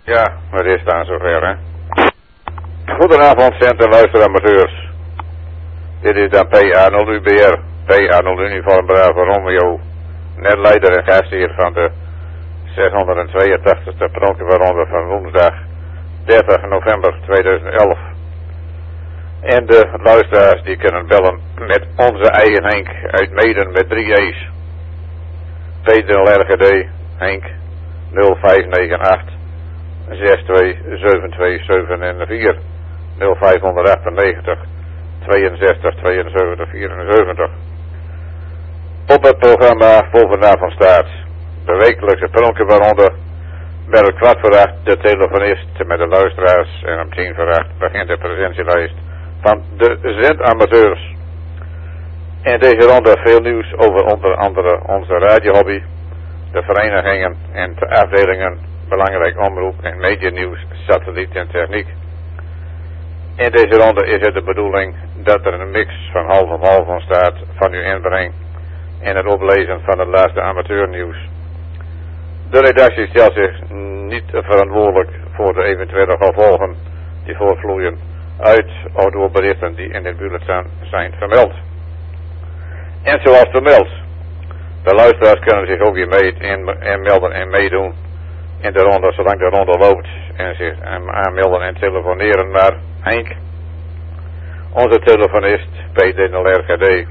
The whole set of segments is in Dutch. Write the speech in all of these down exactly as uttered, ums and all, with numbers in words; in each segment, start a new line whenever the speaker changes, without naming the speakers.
Ja, maar dit is dan zover, hè. Goedenavond, cent en luisteramateurs. Dit is dan P A nul U B R, P A nul Uniform Bravo Romeo, net leider en gast hier van de zeshonderdtweeëntachtigste pronkieronde van woensdag dertig november tweeduizend elf. En de luisteraars die kunnen bellen met onze eigen Henk uit Meeden met drie E's. Peter L R G D, Henk, nul vijf negen acht zes twee zeven twee zeven vier, nul vijf achtennegen tweeënzestig tweeënzeventig vierenzeventig. Op het programma voor vanavond staat de wekelijkse pronkieronde. Bij het kwart voor acht de telefonist met de luisteraars en om tien voor acht begint de presentielijst van de zendamateurs. In deze ronde veel nieuws over onder andere onze radiohobby, de verenigingen en de afdelingen, belangrijk omroep en medianieuws, satelliet en techniek. In deze ronde is het de bedoeling dat er een mix van half om half ontstaat van uw inbreng en het oplezen van het laatste amateurnieuws. De redactie stelt zich niet verantwoordelijk voor de eventuele gevolgen die voortvloeien uit of door berichten die in het bulletin zijn vermeld. En zoals vermeld, de luisteraars kunnen zich ook weer mee inmelden en meedoen in de ronde zolang de ronde loopt en zich aanmelden en telefoneren naar Henk, onze telefonist Peter L R G D,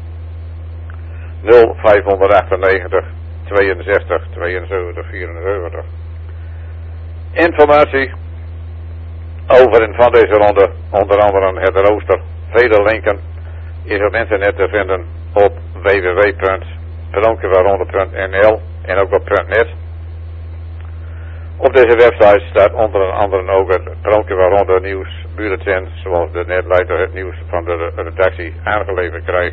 nul vijf achtennegen tweeënzestig tweeënzeventig vierenzeventig. Informatie over en van deze ronde, onder andere het rooster, vele linken, is op internet te vinden op w w w punt pronkieronde punt n l en ook op .net. Op deze website staat onder andere ook het pronkieronde nieuws bulletin, zoals de netleider het nieuws van de redactie aangeleverd krijgt.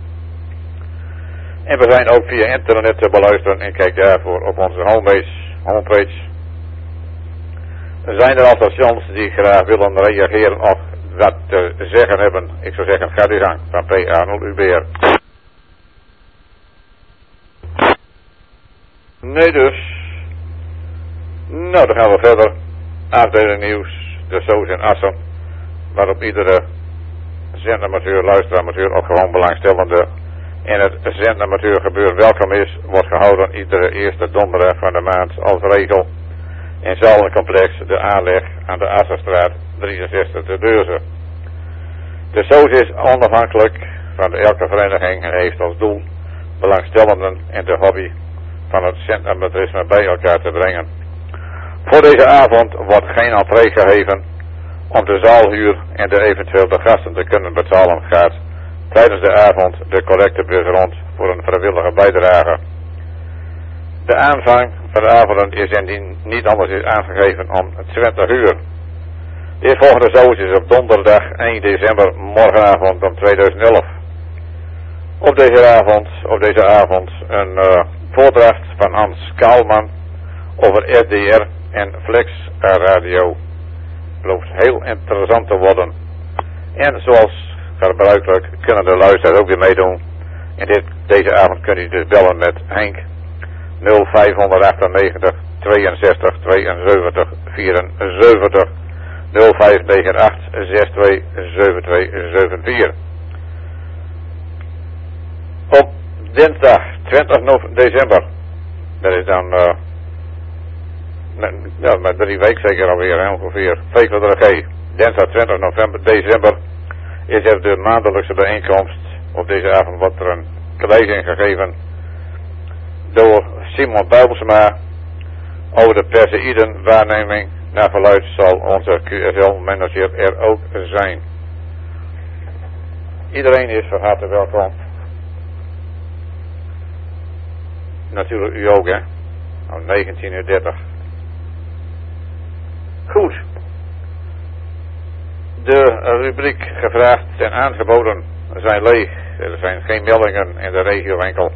En we zijn ook via internet te beluisteren en kijk daarvoor op onze homepage. homepage. Er zijn er al stations die graag willen reageren of wat te zeggen hebben. Ik zou zeggen, ga uw gang van P A nul U B R. Nee dus. Nou, dan gaan we verder. Afdeling nieuws, de Soos in Assen, waarop iedere zendamateur, luisteramateur of gewoon belangstellende in het zendamateur gebeuren welkom is, wordt gehouden iedere eerste donderdag van de maand als regel in Zalencomplex de aanleg aan de Assenstraat drieënzestig te Beurzen. De Soos is onafhankelijk van elke vereniging en heeft als doel belangstellenden in de hobby van het zendamateurisme bij elkaar te brengen. Voor deze avond wordt geen entree gegeven. Om de zaalhuur en de eventueel de gasten te kunnen betalen gaat tijdens de avond de collecte bus rond voor een vrijwillige bijdrage. De aanvang van de avonden is indien niet anders is aangegeven om twintig uur. De volgende Soos is op donderdag één december morgenavond om tweeduizend elf. Op deze avond, op deze avond een uh, voordracht van Hans Kaalman over R D R en Flex Radio. Belooft heel interessant te worden. En zoals gebruikelijk kunnen de luisteraars ook weer meedoen. En dit, deze avond kun je dus bellen met Henk nul vijf achtennegen tweeënzestig tweeënzeventig vierenzeventig nul vijf negen acht zes twee zeven twee zeven vier. Op dinsdag twintig december, dat is dan uh, met, ja, met drie weken zeker alweer, hè, ongeveer, V K D G, dinsdag twintig november, december, is er de maandelijkse bijeenkomst. Op deze avond wordt er een lezing gegeven door Simon Bijbelsma over de Perseïden waarneming. Naar verluidt zal onze Q S L-manager er ook zijn. Iedereen is van harte welkom. Natuurlijk u ook, hè. Om negentien uur dertig. Goed. De rubriek gevraagd en aangeboden zijn leeg. Er zijn geen meldingen in de regio enkel.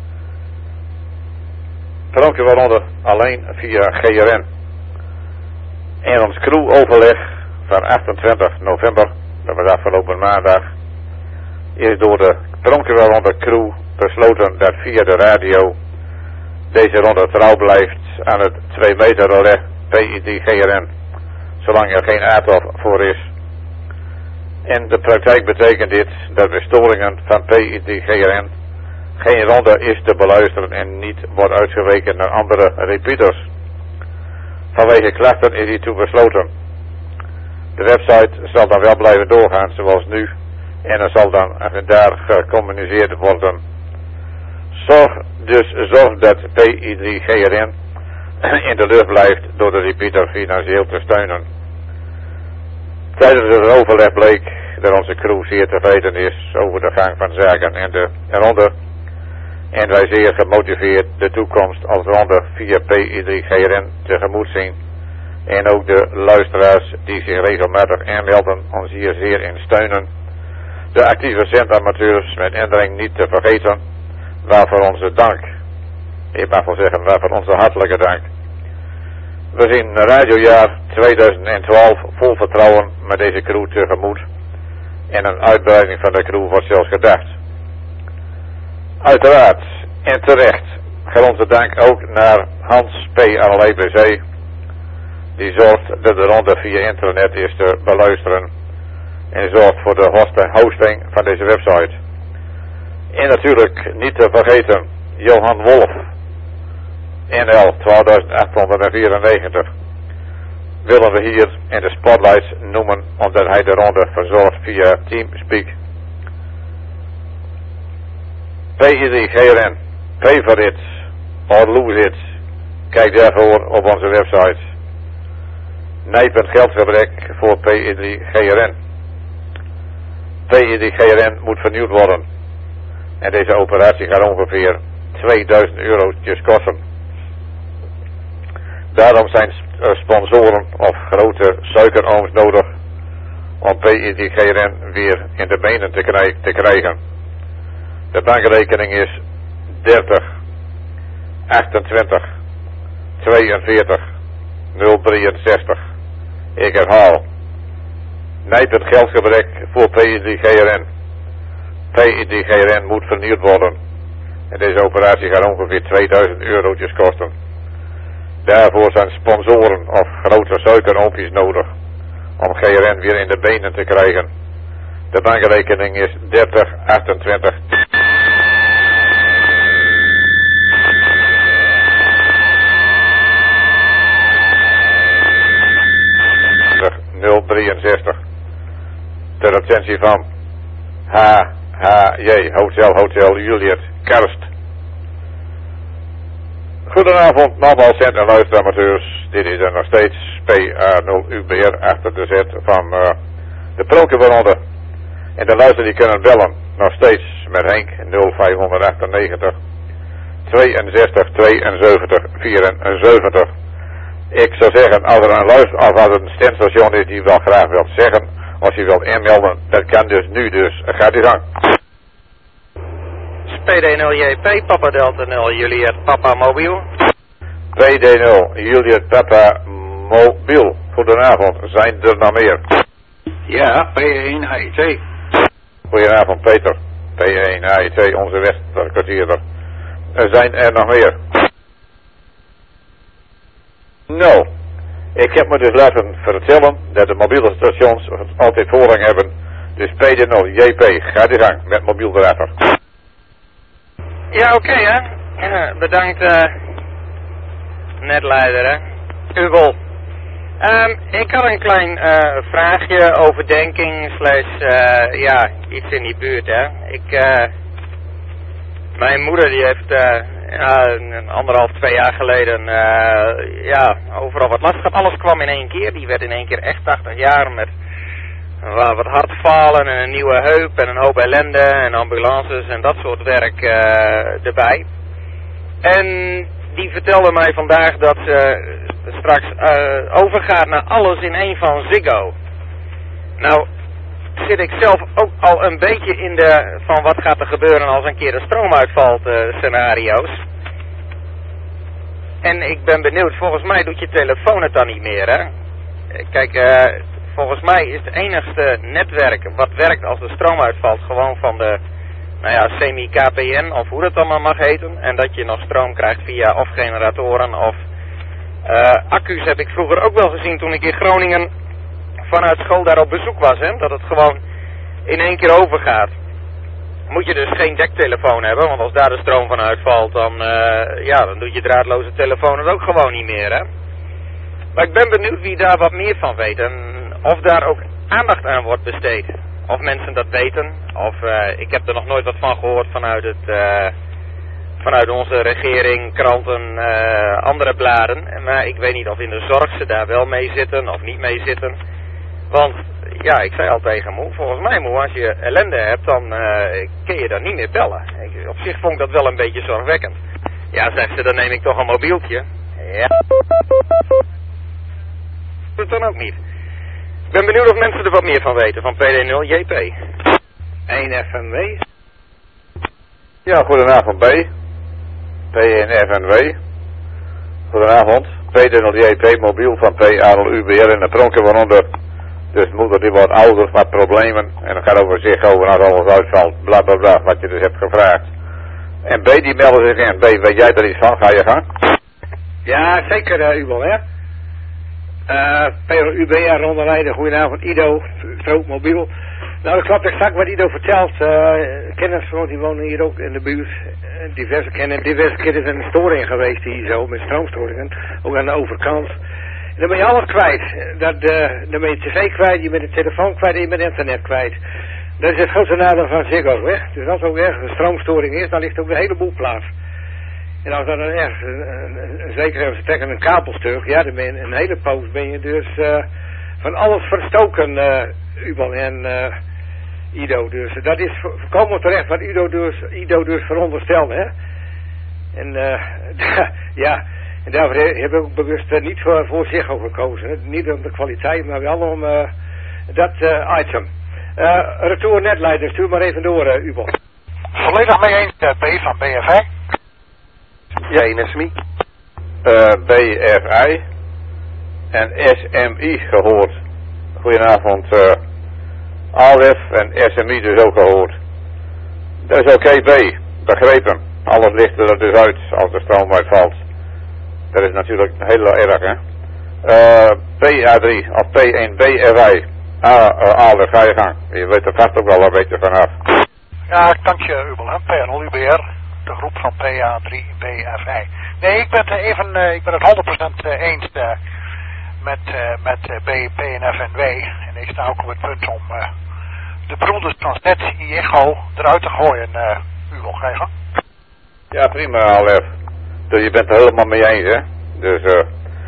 Pronkieronde alleen via G R N. En ons crewoverleg van achtentwintig november, dat was afgelopen maandag, is door de Pronkieronde crew besloten dat via de radio deze ronde trouw blijft aan het twee meter relais P I drie G R N, zolang er geen aardbol voor is. In de praktijk betekent dit dat bij storingen van P I drie G R N geen ronde is te beluisteren en niet wordt uitgeweken naar andere repeaters. Vanwege klachten is hiertoe besloten. De website zal dan wel blijven doorgaan zoals nu en er zal dan daar gecommuniceerd worden. Zorg dus zorg dat P I drie G R N in de lucht blijft door de repeater financieel te steunen. Tijdens het overleg bleek dat onze crew zeer tevreden is over de gang van zaken en de ronde en wij zeer gemotiveerd de toekomst als ronde via P I drie G R N tegemoet zien. En ook de luisteraars die zich regelmatig aanmelden ons hier zeer in steunen. De actieve zendamateurs met ändering niet te vergeten, waarvoor onze dank. Ik mag wel zeggen waarvoor onze hartelijke dank. We zien radiojaar tweeduizend twaalf vol vertrouwen met deze crew tegemoet. En een uitbreiding van de crew wordt zelfs gedacht. Uiteraard en terecht gaat onze dank ook naar Hans P. Allerlei B C. Die zorgt dat de ronde via internet is te beluisteren. En zorgt voor de hosting van deze website. En natuurlijk niet te vergeten Johan Wolf. N L twaalf achthonderdvierennegentig. Willen we hier in de spotlights noemen omdat hij de ronde verzorgt via Teamspeak. P I drie G R N, pay for it or lose it. Kijk daarvoor op onze website. Nijpend geldgebrek voor P I drie G R N. P I drie G R N moet vernieuwd worden. En deze operatie gaat ongeveer tweeduizend eurotjes kosten. Daarom zijn sponsoren of grote suikerooms nodig om P I drie G R N weer in de benen te, krij te krijgen. De bankrekening is dertig achtentwintig tweeënveertig nul drieënzestig. Ik herhaal. Nijpend geldgebrek voor P I drie G R N. P I drie G R N moet vernieuwd worden. En deze operatie gaat ongeveer tweeduizend eurotjes kosten. Daarvoor zijn sponsoren of grote suikeroompjes nodig om G R N weer in de benen te krijgen. De bankrekening is dertig achtentwintig nul drieënzestig. Ter attentie van H H J Hotel Hotel Juliet Karst. Goedenavond, nogmaals cent en luisteramateurs. Dit is er nog steeds P A nul U B R achter de zet van uh, de Prokenbronde. En de luisteraars die kunnen bellen nog steeds met Henk nul vijfhonderdachtennegentig tweeënzestig tweeënzeventig vierenzeventig. Ik zou zeggen, als er een luister of als er een stemstation is die wel graag wilt zeggen, als je wilt inmelden, dat kan dus nu, dus gaat die gang.
P D nul J P, Papa Delta nul, Juliet Papa Mobiel.
P D nul, Juliet Papa Mobiel. Goedenavond, zijn er nog meer?
Ja, P één H I T.
Goedenavond Peter, P één H I T, onze westerkwartierder. Er zijn er nog meer? Nou, ik heb me dus laten vertellen dat de mobiele stations altijd voorrang hebben. Dus P D nul J P, ga die gang met mobiel erachter.
Ja, oké okay, hè. Uh, bedankt uh, netleider hè. Ubel. Um, ik had een klein uh, vraagje, overdenking, slash, uh, ja, iets in die buurt hè. Ik, uh, mijn moeder die heeft uh, ja, een anderhalf, twee jaar geleden, uh, ja, overal wat last gehad. Alles kwam in één keer, die werd in één keer echt tachtig jaar met uh, wat hartfalen en een nieuwe heup en een hoop ellende en ambulances en dat soort werk uh, erbij. En die vertelde mij vandaag dat ze straks uh, overgaat naar alles in één van Ziggo. Nou zit ik zelf ook al een beetje in de van wat gaat er gebeuren als een keer de stroom uitvalt uh, scenario's. En ik ben benieuwd, volgens mij doet je telefoon het dan niet meer hè. Kijk, uh, volgens mij is het enigste netwerk wat werkt als de stroom uitvalt gewoon van de, nou ja, semi-K P N of hoe dat allemaal mag heten. En dat je nog stroom krijgt via of generatoren of Uh, accu's heb ik vroeger ook wel gezien toen ik in Groningen vanuit school daar op bezoek was, hè, dat het gewoon in één keer overgaat. Moet je dus geen dektelefoon hebben, want als daar de stroom van uitvalt, dan, uh, ja, dan doet je draadloze telefoon het ook gewoon niet meer, hè. Maar ik ben benieuwd wie daar wat meer van weet en of daar ook aandacht aan wordt besteed. Of mensen dat weten, of uh, ik heb er nog nooit wat van gehoord vanuit het, uh, vanuit onze regering, kranten, uh, andere bladen. Maar ik weet niet of in de zorg ze daar wel mee zitten of niet mee zitten. Want, ja, ik zei al tegen Moe, volgens mij Moe, als je ellende hebt, dan uh, kun je daar niet meer bellen. Ik, op zich vond ik dat wel een beetje zorgwekkend. Ja, zegt ze, dan neem ik toch een mobieltje. Ja. Dat dan ook niet. Ik ben benieuwd of mensen er wat meer van weten, van P D nul J P. één F N W.
Ja, goedenavond B. P één F N W. Goedenavond. P D nul J P, mobiel van P A L U B R in de pronken, waaronder dus moeder die wordt ouder, wat problemen. En dan gaat over zich over als alles uitvalt, bla bla bla, wat je dus hebt gevraagd. En B die melden zich in. B, weet jij er iets van? Ga je gang?
Ja, zeker uh, Ubel, hè. Uh, P L U B R onderrijden, goedenavond, Ido, Stroop Mobiel. Nou, dat klopt exact wat Ido vertelt. Uh, kennis van, die wonen hier ook in de buurt. Uh, diverse kennen, diverse keer is er een storing geweest hier zo, met stroomstoringen. Ook aan de overkant. En dan ben je alles kwijt. Dat, uh, dan ben je tv kwijt, je bent de telefoon kwijt en je bent internet kwijt. Dat is het grootste nadeel van Ziggo, hè. Dus als er ook ergens een stroomstoring is, dan ligt ook een heleboel plaats. En als dan ergens, een, een, een, zeker even, ze trekken een kabelstuk, ja, dan ben je een hele poos ben je dus uh, van alles verstoken, uh, Ubel en uh, Ido. Dus dat is volkomen terecht wat Ido dus, Ido dus veronderstelt, hè. En uh, ja, en daarvoor heb ik ook bewust uh, niet voor, voor Ziggo gekozen. Hè. Niet om de kwaliteit, maar wel om uh, dat uh, item. Uh, retour netleider, stuur maar even door, uh, Ubel.
Volledig mee eens, uh, B van B F I.
Ja, in S M I. Uh, B F I en S M I gehoord. Goedenavond, uh, A L F en S M I dus ook gehoord. Dat is oké, okay, B, begrepen. Alles ligt er dus uit als de stroom uitvalt. Dat is natuurlijk heel erg, hè. Uh, P A drie of P één B F I. A L F, ga je gang. Je weet er vast ook wel een beetje vanaf.
Ja, dank je, Ubel, hè. P N L U B R. De groep van P A drie B F I. Nee, ik ben het even, uh, ik ben het honderd procent eens uh, met, uh, met uh, B P en F N W. En ik sta ook op het punt om uh, de broeders Transnet I E G O eruit te gooien, uh, Ubel, ga je gang?
Ja, prima, A L F. Dus je bent er helemaal mee eens, hè. Dus, uh,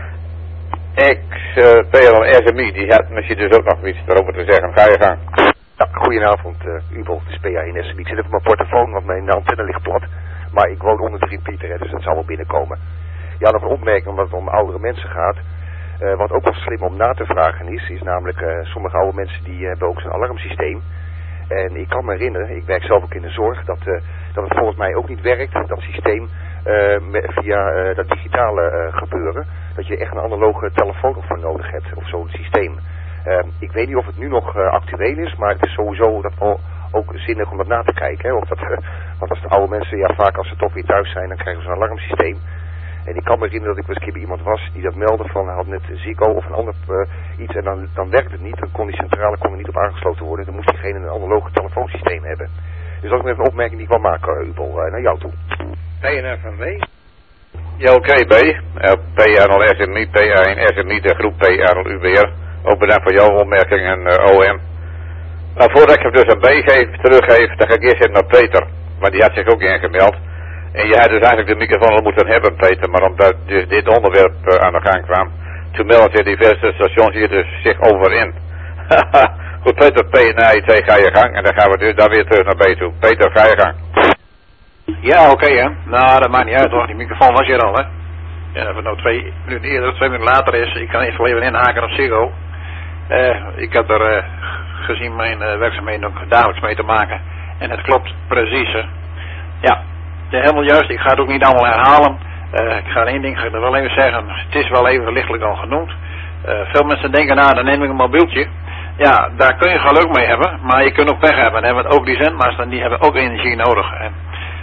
X, uh, P L en S M I, die had misschien dus ook nog iets erover te zeggen. Ga je gang.
Ja, goedenavond, uh, Ubel, het is P A één S M I. Ik zit even op mijn portofoon, want mijn antenne ligt plat. Maar ik woon onder de repeater, hè, dus dat zal wel binnenkomen. Ja, nog een opmerking, omdat het om oudere mensen gaat. Uh, wat ook wel slim om na te vragen is, is namelijk, uh, sommige oude mensen die uh, hebben ook zo'n alarmsysteem. En ik kan me herinneren, ik werk zelf ook in de zorg, dat, uh, dat het volgens mij ook niet werkt, dat systeem, uh, via uh, dat digitale uh, gebeuren. Dat je echt een analoge telefoon of voor nodig hebt, of zo'n systeem. Uh, ik weet niet of het nu nog uh, actueel is, maar het is sowieso dat al ook zinnig om dat na te kijken. Hè? Of dat, uh, want als de oude mensen, ja vaak als ze toch weer thuis zijn, dan krijgen ze een alarmsysteem. En ik kan me herinneren dat ik eens een keer bij iemand was die dat meldde van, hij had net Ziggo of een ander uh, iets en dan, dan werkte het niet. Dan kon die centrale kon er niet op aangesloten worden. Dan moest diegene een analoge telefoonsysteem hebben. Dus dat is even een opmerking die ik wil maken, uh, Ubel, uh, naar jou toe.
P N F N W.
Ja, oké, okay, B. Uh, P R L S M I, P A één S M I, de groep P R L U B R. Ook bedankt voor jouw opmerkingen, uh, O M. Uh, voordat ik hem dus een B geef, teruggeef, dan ga ik eerst even naar Peter. Maar die had zich ook ingemeld. En je had dus eigenlijk de microfoon al moeten hebben, Peter. Maar omdat dus dit onderwerp uh, aan de gang kwam, toen melden zich diverse stations hier dus zich over in. Goed, Peter, P N I T, ga je gang. En dan gaan we dus daar weer terug naar B toe. Peter, ga je gang.
Ja, oké, okay, hè. Nou, dat maakt niet uit, hoor. Die microfoon was hier al, hè. Ja, of het nou twee minuten eerder of twee minuten later is, ik kan even even inhaken op Ziggo. Uh, ik heb er uh, gezien mijn uh, werkzaamheden ook dagelijks mee te maken. En het klopt precies, hè. Ja, helemaal juist. Ik ga het ook niet allemaal herhalen. Uh, ik ga één ding ga ik er wel even zeggen. Het is wel even lichtelijk al genoemd. Uh, veel mensen denken, nou, dan neem ik een mobieltje. Ja, daar kun je geluk mee hebben, maar je kunt ook pech hebben. Hè, want ook die zendmasten, die hebben ook energie nodig. En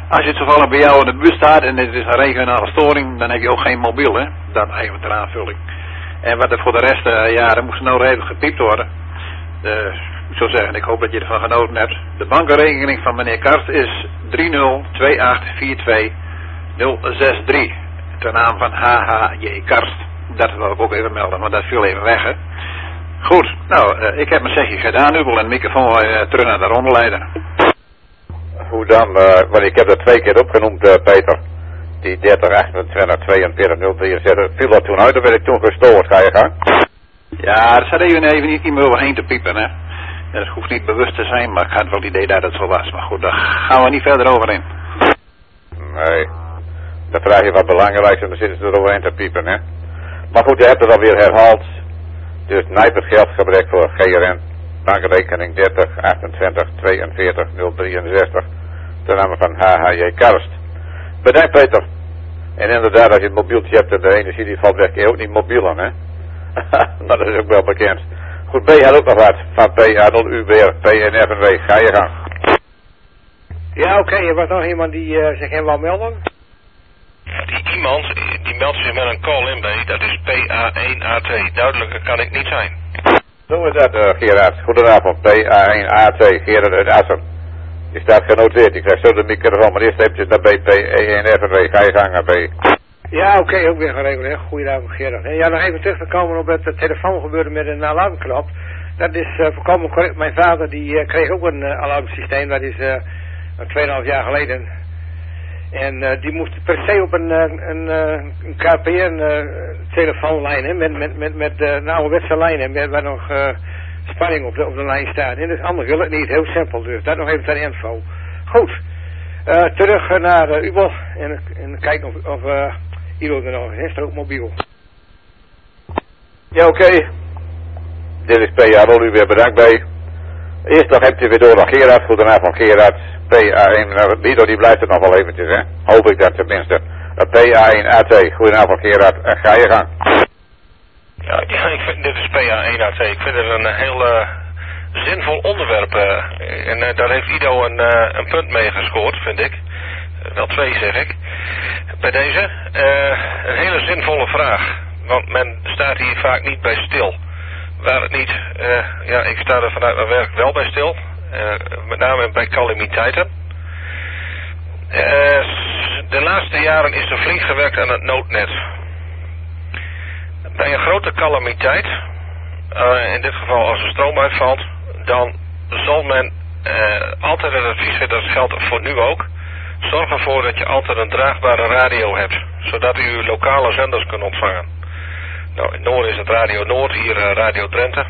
Als je het toevallig bij jou in de buurt staat en het is een regionale storing, dan heb je ook geen mobiel, hè. Dan even ter aanvulling. En wat er voor de rest, uh, ja, dan moest er nou even gepiept worden. Uh, ik zou zeggen, ik hoop dat je ervan genoten hebt. De bankrekening van meneer Karst is drie nul twee acht vier twee nul zes drie. Ter naam van H H J Karst. Dat wil ik ook even melden, want dat viel even weg, hè. Goed, nou, uh, ik heb mijn zegje gedaan, Ubel, en de microfoon uh, terug naar de rondeleider.
Hoe dan? Uh, want ik heb dat twee keer opgenoemd, uh, Peter. Die dertig achtentwintig tweeënveertig nul drieënzestig. Viel dat toen uit, dan werd ik toen gestoord. Ga je gang?
Ja, er staat even, even niet meer overheen te piepen, hè. Dat hoeft niet bewust te zijn, maar ik had wel het idee dat het zo was. Maar goed, daar gaan we niet verder over in.
Nee. Dan vraag je wat belangrijks en dan zitten ze er overheen te piepen, hè. Maar goed, je hebt het alweer herhaald. Dus nijpend geldgebrek voor G R N. Bankrekening dertig achtentwintig tweeënveertig nul drieënzestig. Ten name van H H J Karst. Bedankt, Peter. En inderdaad, als je het mobieltje hebt en de energie die valt weg, kun je ook niet mobiel aan, hè. Maar dat is ook wel bekend. Goed, B had ook nog wat. Van P A nul U B R, P N F en W. Ga je gang.
Ja, oké. Okay. Er was nog iemand die uh, zich hem wou melden.
Die iemand, die meldt zich met een call-in bij. Dat is P A één A twee. Duidelijker kan ik niet zijn.
Zo is dat, uh, Gerard. Goedenavond. P A één A twee, Gerard uit Assen. Je staat genoteerd. Ik krijg zo de microfoon. Maar eerst heb je naar B P één F en W. Ga je gang naar B.
Ja, oké, okay, ook weer geregeld, hè. Goedenavond, Gerard. En ja, nog even terug te komen op het uh, telefoongebeuren met een alarmknop. Dat is uh, volkomen correct. Mijn vader die uh, kreeg ook een uh, alarmsysteem. Dat is uh, tweeënhalf jaar geleden. En uh, die moest per se op een, uh, een, uh, een K P N uh, telefoonlijn, hè, met, met, met, met uh, een ouderwetse lijn, hè, waar nog uh, spanning op de, op de lijn staat. En dus anders wil het niet, heel simpel dus. Dat nog even ter info. Goed, uh, terug uh, naar uh, Ubel en, en kijken of, of uh, Ido er nog is, er ook mobiel.
Ja, oké. Okay. Dit is P A nul U weer bedankt bij. Eerst nog hebt u weer door naar Gerard. Goedenavond, Gerard. P A één, nou, Ido die blijft het nog wel eventjes, hè. Hoop ik dat tenminste. Uh, P A één A twee, goedenavond, Gerard. Uh, ga je gang.
Ja, ja, ik vind, dit is P A één A twee. Ik vind het een uh, heel uh, zinvol onderwerp. Uh, en uh, daar heeft Ido een, uh, een punt mee gescoord, vind ik. Uh, wel twee, zeg ik. Bij deze. Uh, een hele zinvolle vraag. Want men staat hier vaak niet bij stil. Waar het niet, uh, ja, ik sta er vanuit mijn werk wel bij stil. Uh, met name bij calamiteiten. Uh, de laatste jaren is er flink gewerkt aan het noodnet. Bij een grote calamiteit, uh, in dit geval als er stroom uitvalt, dan zal men uh, altijd het advies geven, dat geldt voor nu ook. Zorg ervoor dat je altijd een draagbare radio hebt, zodat u uw lokale zenders kunt ontvangen. Nou, in Noord is het Radio Noord, hier uh, Radio Drenthe.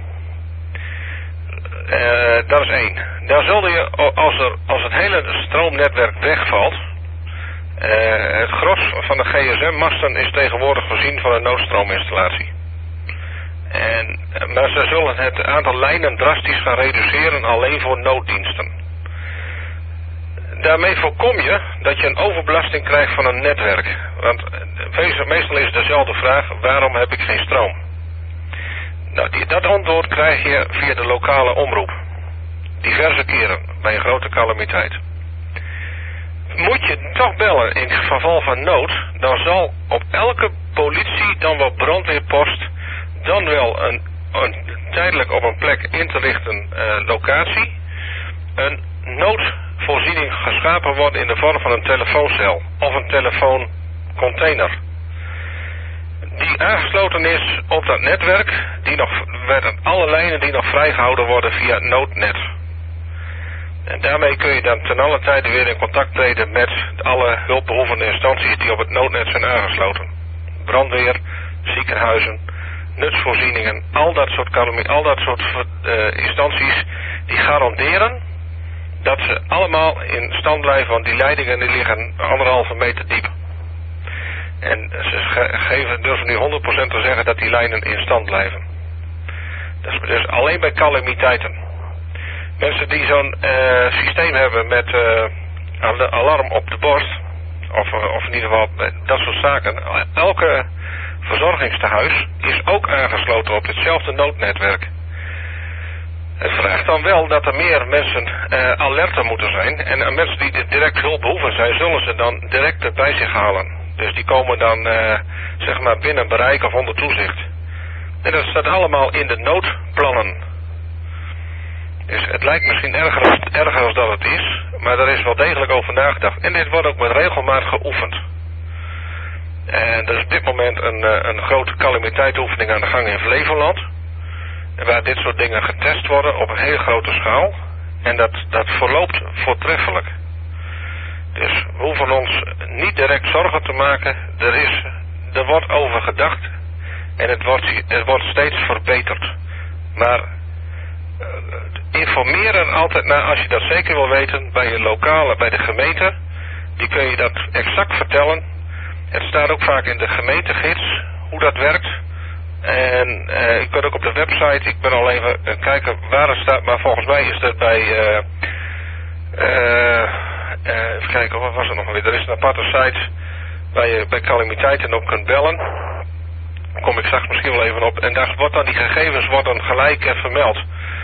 Uh, dat is één. Dan zul je, als, er, als het hele stroomnetwerk wegvalt, uh, het gros van de G S M-masten is tegenwoordig voorzien van een noodstroominstallatie. En, maar ze zullen het aantal lijnen drastisch gaan reduceren alleen voor nooddiensten. Daarmee voorkom je dat je een overbelasting krijgt van een netwerk. Want meestal is dezelfde vraag, waarom heb ik geen stroom? Nou, die, dat antwoord krijg je via de lokale omroep. Diverse keren, bij een grote calamiteit. Moet je toch bellen in het geval van nood, dan zal op elke politie, dan wel brandweerpost, dan wel een, een tijdelijk op een plek in te richten uh, locatie, een noodvoorziening geschapen worden in de vorm van een telefooncel of een telefooncontainer. Die aangesloten is op dat netwerk, die nog, werden alle lijnen die nog vrijgehouden worden via het noodnet. En daarmee kun je dan ten alle tijde weer in contact treden met alle hulpbehoevende instanties die op het noodnet zijn aangesloten. Brandweer, ziekenhuizen, nutsvoorzieningen, al dat soort, al dat soort uh, instanties die garanderen dat ze allemaal in stand blijven, want die leidingen die liggen anderhalve meter diep. En ze geven, durven nu honderd procent te zeggen dat die lijnen in stand blijven. Dat is dus alleen bij calamiteiten. Mensen die zo'n uh, systeem hebben met uh, alarm op de borst, of, of in ieder geval dat soort zaken. Elke verzorgingstehuis is ook aangesloten op hetzelfde noodnetwerk. Het vraagt dan wel dat er meer mensen uh, alerter moeten zijn. En uh, mensen die direct hulp behoeven zijn, zullen ze dan direct bij zich halen. Dus die komen dan uh, zeg maar binnen bereik of onder toezicht. En dat staat allemaal in de noodplannen. Dus het lijkt misschien erger als, erger als dat het is. Maar daar is wel degelijk over nagedacht. En dit wordt ook met regelmaat geoefend. En er is op dit moment een, een grote calamiteitsoefening aan de gang in Flevoland. Waar dit soort dingen getest worden op een hele grote schaal. En dat, dat verloopt voortreffelijk. Dus we hoeven ons niet direct zorgen te maken. Er, is, er wordt over gedacht. En het wordt, het wordt steeds verbeterd. Maar uh, informeren altijd naar, als je dat zeker wil weten, bij je lokale, bij de gemeente. Die kun je dat exact vertellen. Het staat ook vaak in de gemeentegids hoe dat werkt. En uh, ik ben ook op de website, ik ben al even uh, kijken waar het staat, maar volgens mij is dat bij, uh, uh, uh, even kijken, wat was het nog weer? Er is een aparte site waar je bij calamiteiten op kunt bellen. Daar kom ik straks misschien wel even op. En daar wordt dan die gegevens worden gelijk uh, vermeld.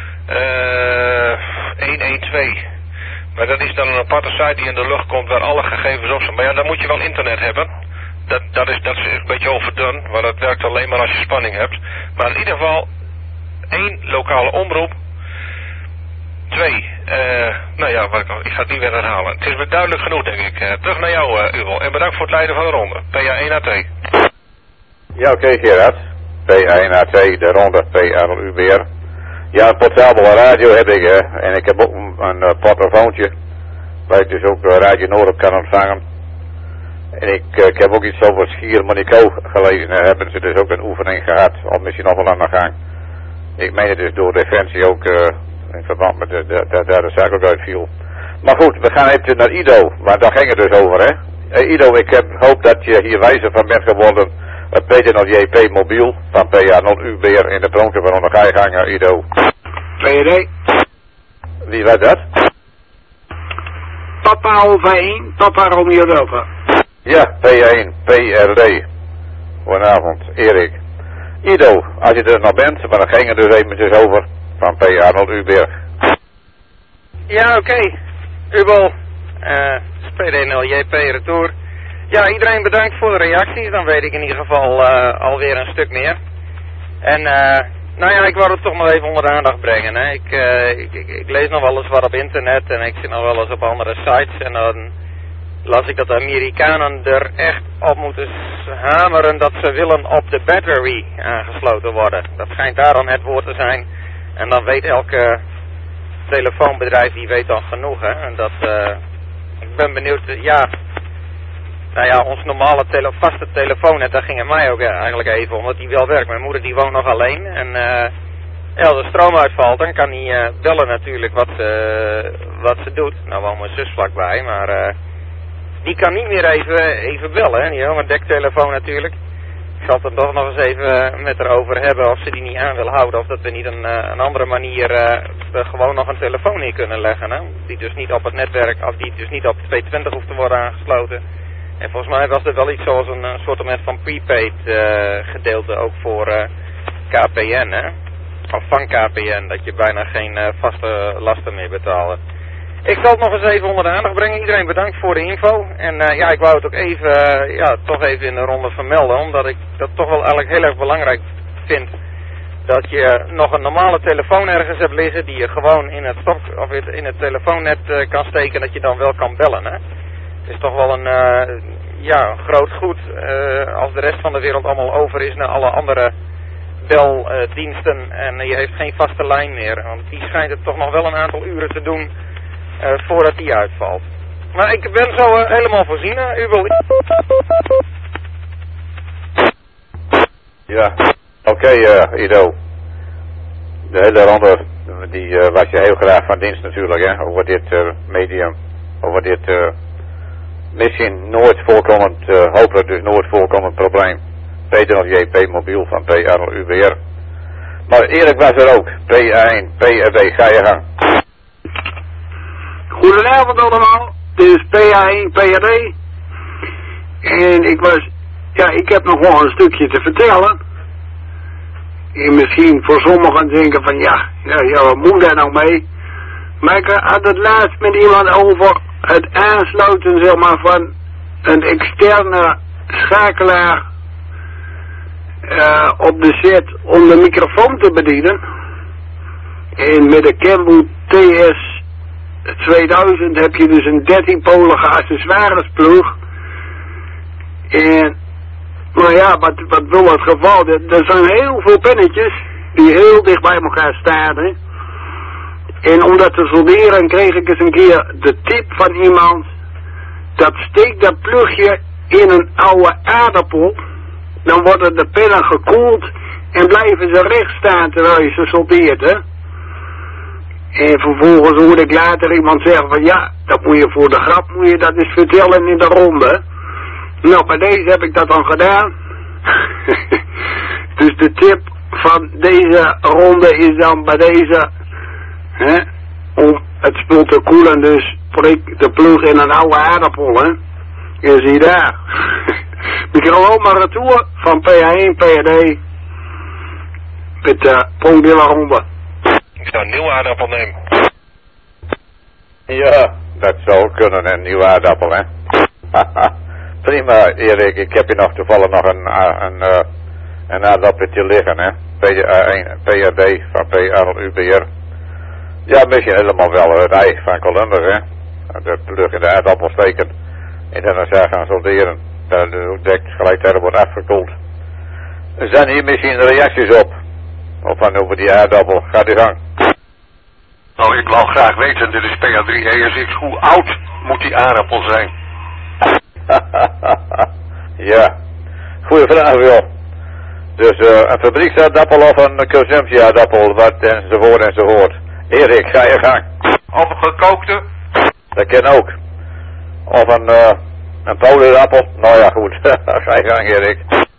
Uh, honderdtwaalf. Maar dat is dan een aparte site die in de lucht komt waar alle gegevens op zijn. Maar ja, dan moet je wel internet hebben. Dat, dat, is, dat is een beetje overdone, want dat werkt alleen maar als je spanning hebt. Maar in ieder geval, één lokale omroep. Twee, uh, nou ja, ik ga het niet weer herhalen. Het is weer duidelijk genoeg, denk ik. Uh, terug naar jou, uh, Uwel. En bedankt voor het leiden van de ronde. P A één A T.
Ja, oké, okay, Gerard. P A één A T, de ronde P R L U B R. Ja, een portabele radio heb ik, hè. En ik heb ook een, een uh, portofoontje, waar ik dus ook uh, Radio Noord op kan ontvangen. En ik, uh, ik heb ook iets over Schiermonnikoog gelezen. Daar hebben ze dus ook een oefening gehad, of misschien nog wel aan de gang. Ik meen het dus door Defensie ook, uh, in verband met de, de, de, daar de zaak ook uitviel. Maar goed, we gaan even naar Ido, want daar ging het dus over, hè. Uh, Ido, ik heb hoop dat je hier wijzer van bent geworden. Het P D nul J P mobiel van P A nul U B R in de bronken van onder Geiganger, Ido.
P D.
Wie was dat?
Papa O V één, Papa Romeo Delta.
Ja, P één, P R D. Goedenavond, Erik. Ido, als je er nog bent, maar dan ging het dus eventjes over van P A nul U B R.
Ja, oké. Okay. Ubel, uh, P D nul J P retour. Ja, iedereen bedankt voor de reacties. Dan weet ik in ieder geval uh, alweer een stuk meer. En uh, nou ja, ik wou het toch maar even onder de aandacht brengen. Hè. Ik, uh, ik, ik, ik lees nog wel eens wat op internet en ik zit nog wel eens op andere sites. En dan las ik dat de Amerikanen er echt op moeten hameren dat ze willen op de battery aangesloten worden. Dat schijnt daar dan het woord te zijn. En dan weet elke telefoonbedrijf, die weet dan genoeg. Hè. En dat, uh, ik ben benieuwd, uh, ja... Nou ja, ons normale tele vaste telefoonnet, daar ging het mij ook eigenlijk even om, dat die wel werkt. Mijn moeder die woont nog alleen en uh, ja, als de stroom uitvalt, dan kan hij uh, bellen natuurlijk wat, uh, wat ze doet. Nou woont mijn zus vlakbij, maar uh, die kan niet meer even, even bellen, hè. Die heeft een dektelefoon natuurlijk. Ik zal het er toch nog eens even met haar over hebben of ze die niet aan wil houden, of dat we niet een, uh, een andere manier uh, gewoon nog een telefoon neer kunnen leggen. Hè. Die dus niet op het netwerk, of die dus niet op tweehonderdtwintig hoeft te worden aangesloten. En volgens mij was er wel iets zoals een, een soort van prepaid uh, gedeelte ook voor uh, K P N, hè? Of van K P N, dat je bijna geen uh, vaste lasten meer betaalde. Ik zal het nog eens even onder de aandacht brengen. Iedereen bedankt voor de info. En uh, ja, ik wou het ook even, uh, ja, toch even in de ronde vermelden, omdat ik dat toch wel eigenlijk heel erg belangrijk vind. Dat je nog een normale telefoon ergens hebt liggen die je gewoon in het stok of in het telefoonnet uh, kan steken, dat je dan wel kan bellen, hè? Het is toch wel een, uh, ja, groot goed uh, als de rest van de wereld allemaal over is naar alle andere beldiensten uh, en je heeft geen vaste lijn meer. Want die schijnt het toch nog wel een aantal uren te doen uh, voordat die uitvalt. Maar ik ben zo uh, helemaal voorzien, uh, u wil...
Ja, oké okay, uh, Ido. De hele ronde, die uh, was je heel graag van dienst natuurlijk, hè, over dit uh, medium, over dit... Uh, Misschien nooit voorkomend, uh, hopelijk dus nooit voorkomend probleem. P D nul J P mobiel van P R L U B R. Maar Erik was er ook. P A één, P R D, ga je gang.
Goedenavond allemaal. Dit is P A één, P R D. En ik was, ja, ik heb nog wel een stukje te vertellen. je misschien voor sommigen denken van ja, ja, ja wat moet daar nou mee? Maar ik had het laatst met iemand over het aansluiten zeg maar van een externe schakelaar uh, op de set om de microfoon te bedienen. En met de Campbell T S tweeduizend heb je dus een dertien-polige accessoiresploeg. En, maar ja, wat, wat wil het geval? Er, er zijn heel veel pennetjes die heel dicht bij elkaar staan. Hè? En om dat te solderen kreeg ik eens een keer de tip van iemand. Dat steekt dat plugje in een oude aardappel. Dan worden de pennen gekoeld en blijven ze recht staan terwijl je ze soldeert. Hè? En vervolgens hoorde ik later iemand zeggen van ja, dat moet je voor de grap, moet je dat eens vertellen in de ronde. Nou, bij deze heb ik dat dan gedaan. Dus de tip van deze ronde is dan bij deze, hè, om het spul te koelen, dus prik de plug in een oude aardappel, hè. En zie je daar. Microfoon maar retour van P A één P A D met de Pongdilla ronde.
Ik zou een nieuwe aardappel nemen.
Ja, dat zou kunnen, een nieuwe aardappel, hè. Prima, Erik. Ik heb hier nog toevallig nog een, een, een, een aardappeltje liggen, hè. P A D van P L U B R. Ja, misschien helemaal wel het ei van Columbus, hè. De plug in de aardappel steken en dan eens gaan solderen. Dat dekt gelijk daar wordt afgekoeld. Zijn hier misschien reacties op? Of van over die aardappel? Gaat die gang.
Nou, ik wou graag weten, dit is P A drie E S X, hoe oud moet die aardappel zijn?
Ja, goeie vraag wel. Dus uh, een fabrieksaardappel of een consumptieaardappel, wat enzovoort enzovoort. Erik, ga je gang.
Of een gekookte?
Dat kan ook. Of een, uh, een powderappel. Nou ja, goed. Ga je gang, Erik.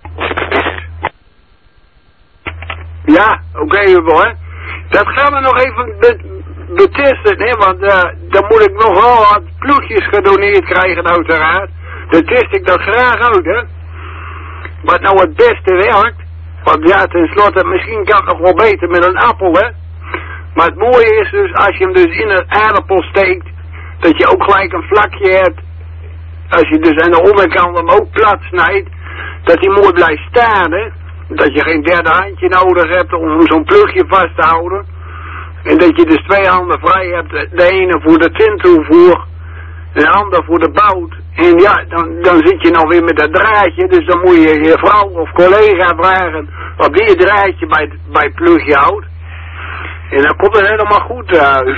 Ja, oké, okay, hoor. Dat gaan we nog even be betesten, hè, want uh, dan moet ik nog wel wat ploegjes gedoneerd krijgen, uiteraard. Dan test ik dat graag uit, hè. Wat nou het beste werkt, want ja, tenslotte, misschien kan het nog wel beter met een appel, hè. Maar het mooie is dus, als je hem dus in een aardappel steekt, dat je ook gelijk een vlakje hebt. Als je dus aan de onderkant hem ook plat snijdt, dat hij mooi blijft staan, hè. Dat je geen derde handje nodig hebt om zo'n plugje vast te houden. En dat je dus twee handen vrij hebt. De ene voor de tinttoevoer. De andere voor de bout. En ja, dan, dan zit je nog weer met dat draadje. Dus dan moet je je vrouw of collega vragen of die het draadje bij, bij het plugje houdt. En dan komt het helemaal goed uit.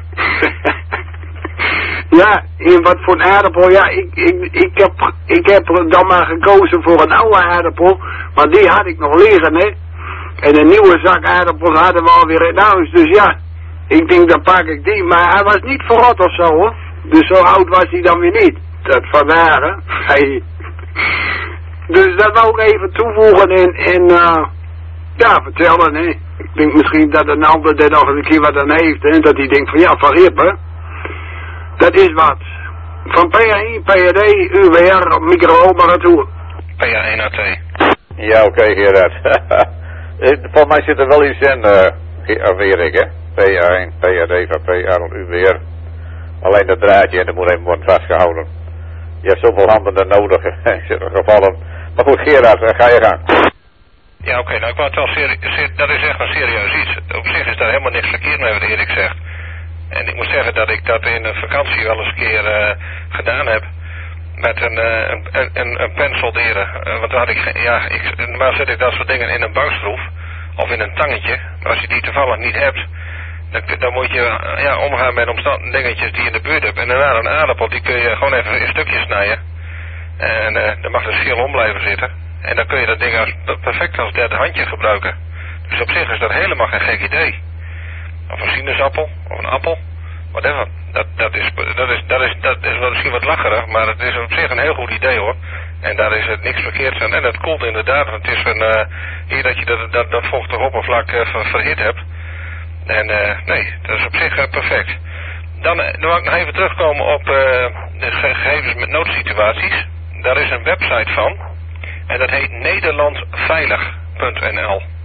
Ja, en wat voor een aardappel, ja, ik, ik, ik, heb, ik heb dan maar gekozen voor een oude aardappel, maar die had ik nog liggen, hè. En een nieuwe zak aardappels hadden we alweer in huis, dus ja, ik denk dan pak ik die, maar hij was niet verrot of zo, hoor. Dus zo oud was hij dan weer niet. Dat vandaar, hè. Hey. Dus dat wou ik even toevoegen en, en uh, ja, vertellen, hè. Ik denk misschien dat een ander er nog een keer wat aan heeft, hè, dat hij denkt van ja, van Rippen. Dat is wat. Van P A één, P A D, U B R, microfoon maar retour.
P A één A T.
Ja, oké, okay, Gerard. Voor mij zit er wel iets in, uh, Erik, hè. P A één, P A D van P L U B R. Alleen dat draadje en dat moet even worden vastgehouden. Je hebt zoveel handen er nodig in gevallen. Maar goed, Gerard, ga je gang.
Ja, oké, okay, nou ik wou het wel serieus, dat is echt een serieus iets. Op zich is daar helemaal niks verkeerd mee wat Erik zegt. En ik moet zeggen dat ik dat in een vakantie wel eens een keer uh, gedaan heb. Met een, uh, een, een, een pen solderen. Uh, want dan had ik geen, ja, ik, normaal zet ik dat soort dingen in een bankschroef. Of in een tangetje. Maar als je die toevallig niet hebt, dan, dan moet je uh, ja, omgaan met omstand dingetjes die je in de buurt hebt. En daarna een aardappel, die kun je gewoon even in stukjes snijden. En uh, dan mag de schil om blijven zitten. En dan kun je dat ding als, perfect als derde handje gebruiken. Dus op zich is dat helemaal geen gek idee. Of een sinaasappel, of een appel, whatever. Dat, dat, is, dat, is, dat, is, dat is wel misschien wat lacherig, maar het is op zich een heel goed idee, hoor. En daar is het niks verkeerds aan. En het koelt inderdaad, want het is een, uh, hier dat je dat, dat, dat vochtig oppervlak uh, ver, verhit hebt. En uh, nee, dat is op zich uh, perfect. Dan, uh, dan wil ik nog even terugkomen op uh, de gegevens met noodsituaties. Daar is een website van. En dat heet nederlandveilig punt n l.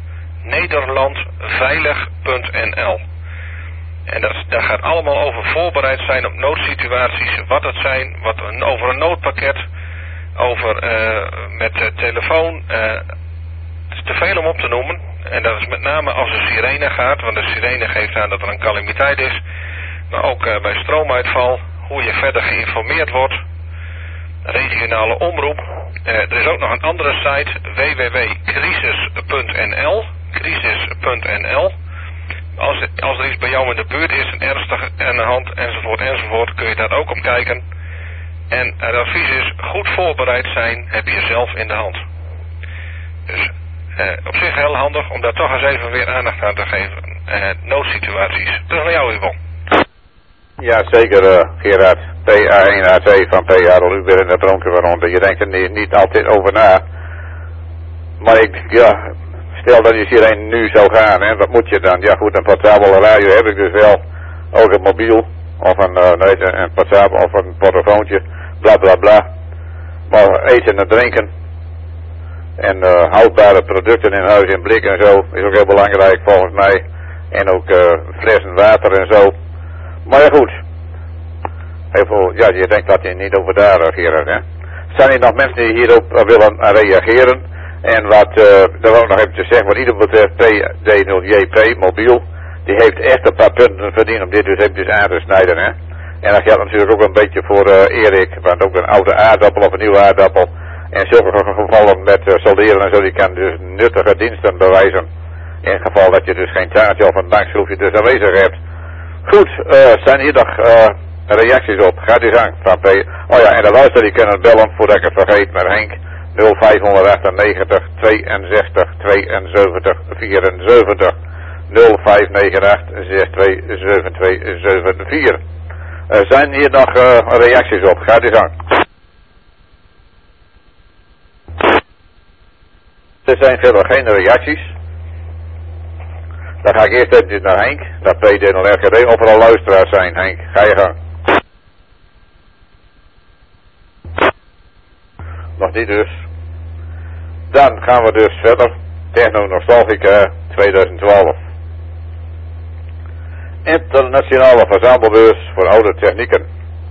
nederlandveilig punt n l. En dat, dat gaat allemaal over voorbereid zijn op noodsituaties. Wat het zijn, wat, over een noodpakket, over uh, met de telefoon. Uh, het is te veel om op te noemen. En dat is met name als de sirene gaat, want de sirene geeft aan dat er een calamiteit is. Maar ook uh, bij stroomuitval, hoe je verder geïnformeerd wordt. Regionale omroep. Uh, er is ook nog een andere site, w w w punt crisis punt n l. crisis punt n l. Als, als er iets bij jou in de buurt is, een ernstige aan de hand, enzovoort, enzovoort, kun je daar ook op kijken. En het advies is, goed voorbereid zijn, heb je zelf in de hand. Dus uh, op zich heel handig om daar toch eens even weer aandacht aan te geven. Uh, noodsituaties. Terug naar jou, Yvonne.
Ja, zeker, uh, Gerard. P A één A T van P A, u weer in de dronken waaronder. Je denkt er niet, niet altijd over na. Maar ik, ja, stel dat je hierheen nu zou gaan, hè, wat moet je dan? Ja goed, een portabele radio heb ik dus wel. Ook een mobiel, of een, uh, nee, een portabel, of een portofoontje, bla bla bla. Maar eten en drinken. En uh, houdbare producten in huis in blik en zo, is ook heel belangrijk volgens mij. En ook uh, flessen water en zo. Maar ja goed, heel veel, ja, je denkt dat je niet over daar reageren, hè. Zijn er nog mensen die hierop uh, willen uh, reageren? En wat, uh, daar wil ik nog even te zeggen, wat ieder betreft P D nul J P, mobiel, die heeft echt een paar punten verdiend om dit dus eventjes aan te snijden, hè. En dat geldt natuurlijk ook een beetje voor uh, Erik, want ook een oude aardappel of een nieuwe aardappel. En zulke gevallen met uh, solderen en zo, die kan dus nuttige diensten bewijzen. In het geval dat je dus geen taartje of een bankschroefje dus aanwezig hebt. Goed, uh, zijn hier nog uh, reacties op. Gaat u gang van P. Oh ja, en de luister die kunnen bellen voordat ik het vergeet met Henk. nul vijf achtennegentig tweeënzestig tweeënzeventig vierenzeventig. nul vijf negen acht zes twee zeven twee zeven vier. Uh, zijn hier nog uh, reacties op. Gaat u gang. Er zijn verder geen reacties. Dan ga ik eerst even naar Henk, naar P D nul R G D, of er al luisteraars zijn. Henk, ga je gang. Nog niet dus. Dan gaan we dus verder. Techno Nostalgica tweeduizend twaalf. Internationale verzamelbeurs voor oude technieken.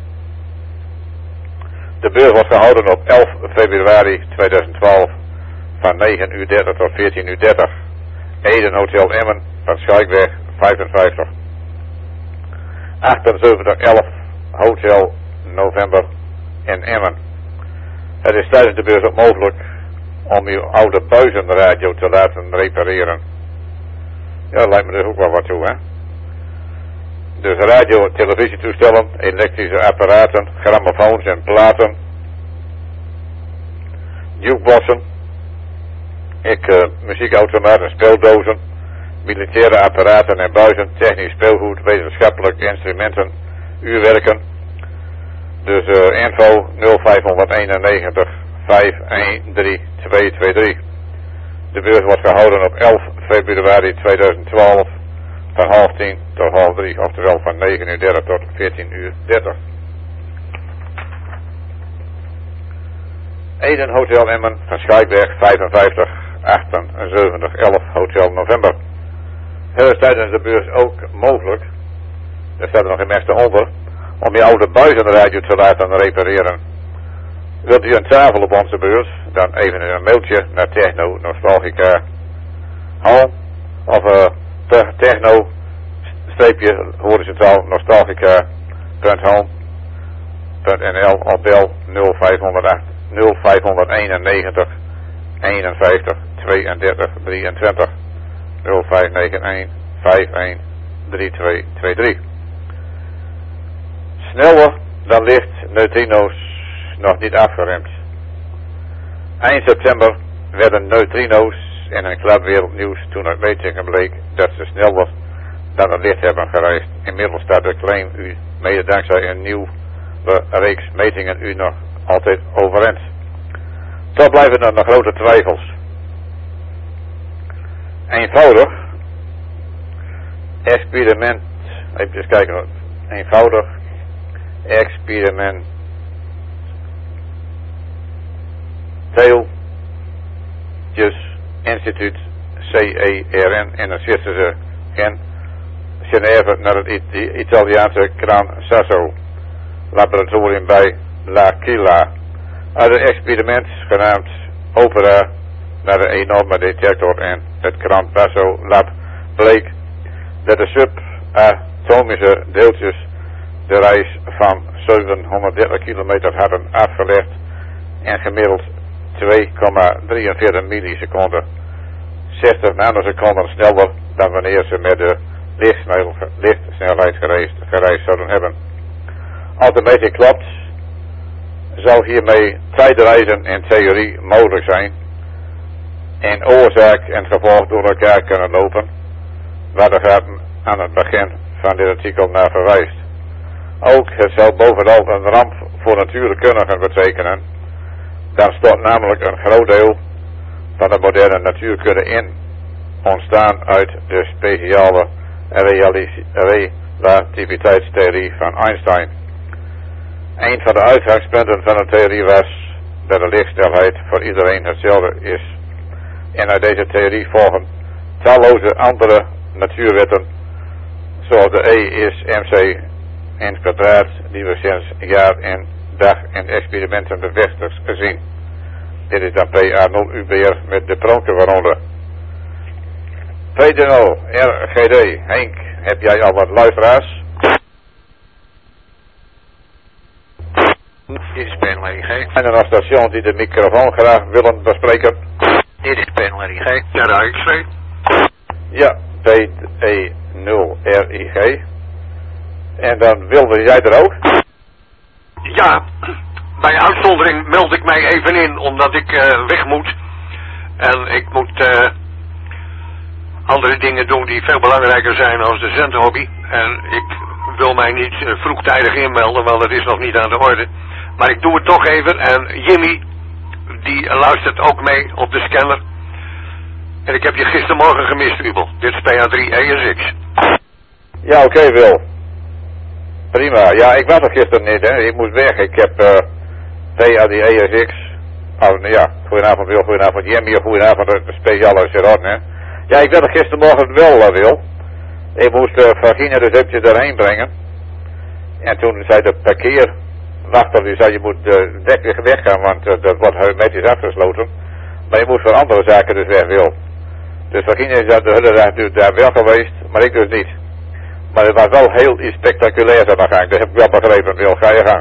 De beurs wordt gehouden op elf februari tweeduizend twaalf van negen uur dertig tot veertien uur dertig. Eden Hotel Emmen van Schaikweg vijfenvijftig. achtenzeventig elf Hotel November in Emmen. Het is tijdens de beurs ook mogelijk om uw oude buizenradio te laten repareren. Ja, dat lijkt me dus ook wel wat toe, hè. Dus radio- en televisietoestellen, elektrische apparaten, grammofoons en platen, jukeboxen, ik, uh, muziekautomaten, speeldozen, militaire apparaten en buizen, technisch speelgoed, wetenschappelijk instrumenten, uurwerken. Dus uh, info nul vijf eenennegentig vijf een drie twee twee drie. De beurs wordt gehouden op elf februari tweeduizend twaalf van half tien tot half drie, oftewel van negen uur dertig tot veertien uur dertig. Eden Hotel Emmen van Schaikberg vijfenvijftig achtenzeventig elf Hotel November. Het is tijdens de beurs ook mogelijk, er staat er nog in mes onder, om je oude buizenradio te laten repareren. Wilt u een tafel op onze beurs, dan even een mailtje naar Techno Nostalgica Home of uh, te techno streepje horizontaal nostalgica punt home punt n l of bel nul vijf eenennegentig eenenvijftig tweeëndertig drieëntwintig nul vijf negen een vijf een drie twee twee drie. Sneller dan licht neutrino's nog niet afgeremd. Eind september werden neutrino's in een klapwereldnieuws toen uit metingen bleek dat ze sneller dan het licht hebben gereisd. Inmiddels staat de claim u mede dankzij een nieuwe reeks metingen u nog altijd overeind. Toch blijven er nog grote twijfels. Eenvoudig experiment, even kijken, eenvoudig experiment Teeltjes Instituut C E R N. En dan zitten ze in Genève naar het It- Italiaanse Gran Sasso laboratorium bij L'Aquila. Uit het experiment genaamd Opera naar de enorme detector in het Gran Sasso lab bleek dat de subatomische deeltjes de reis van zevenhonderddertig kilometer hadden afgelegd en gemiddeld twee komma drieënveertig milliseconden, zestig nanoseconden sneller dan wanneer ze met de lichtsnel, lichtsnelheid gereisd, gereisd zouden hebben. Als de meting klopt, zou hiermee tijdreizen in theorie mogelijk zijn en oorzaak en gevolg door elkaar kunnen lopen, waar de gaten aan het begin van dit artikel naar verwijst. Ook het zou bovenal een ramp voor natuurkundigen betekenen. Dan stort namelijk een groot deel van de moderne natuurkunde in ontstaan uit de speciale relativiteitstheorie van Einstein. Een van de uitgangspunten van de theorie was dat de lichtsnelheid voor iedereen hetzelfde is. En uit deze theorie volgen talloze andere natuurwetten, zoals de E is mc in het kwadraat, die we sinds jaar en dag in experimenten bevestigd gezien. Dit is dan P A nul U B R met de pronken waaronder. P D nul R G D, Henk, heb jij al wat luisteraars?
Dit is Panel R I G.
En een station die de microfoon graag willen bespreken.
Dit is Panel R I G. Ja, de X V.
Ja, P E nul R I G. En dan wilde jij er ook?
Ja, bij uitzondering meld ik mij even in, omdat ik uh, weg moet. En ik moet uh, andere dingen doen die veel belangrijker zijn als de zendhobby. En ik wil mij niet uh, vroegtijdig inmelden, want dat is nog niet aan de orde. Maar ik doe het toch even. En Jimmy, die luistert ook mee op de scanner. En ik heb je gistermorgen gemist, Ubel. Dit is P A drie E S X.
Ja, oké, okay, Wil. Prima. Ja, ik was er gisteren niet, hè. Ik moest weg. Ik heb uh, P A drie E S X. Oh, ja, goedenavond Wil, goedenavond Jimmy, goedenavond de speciale Gerard, hè. Ja, ik werd er gistermorgen wel, uh, Wil. Ik moest uh, Vagina dus eventjes daarheen brengen. En toen zei de parkeerwachter, die zei je moet uh, dek weer weggaan, want uh, dat wordt hermetisch afgesloten. Maar je moest voor andere zaken dus weg, Wil. Dus Vagina is de hele dag daar wel geweest, maar ik dus niet. Maar het was wel heel iets spectaculairs aan de gang, dat heb ik wel begrepen, Wil. Ga je gang.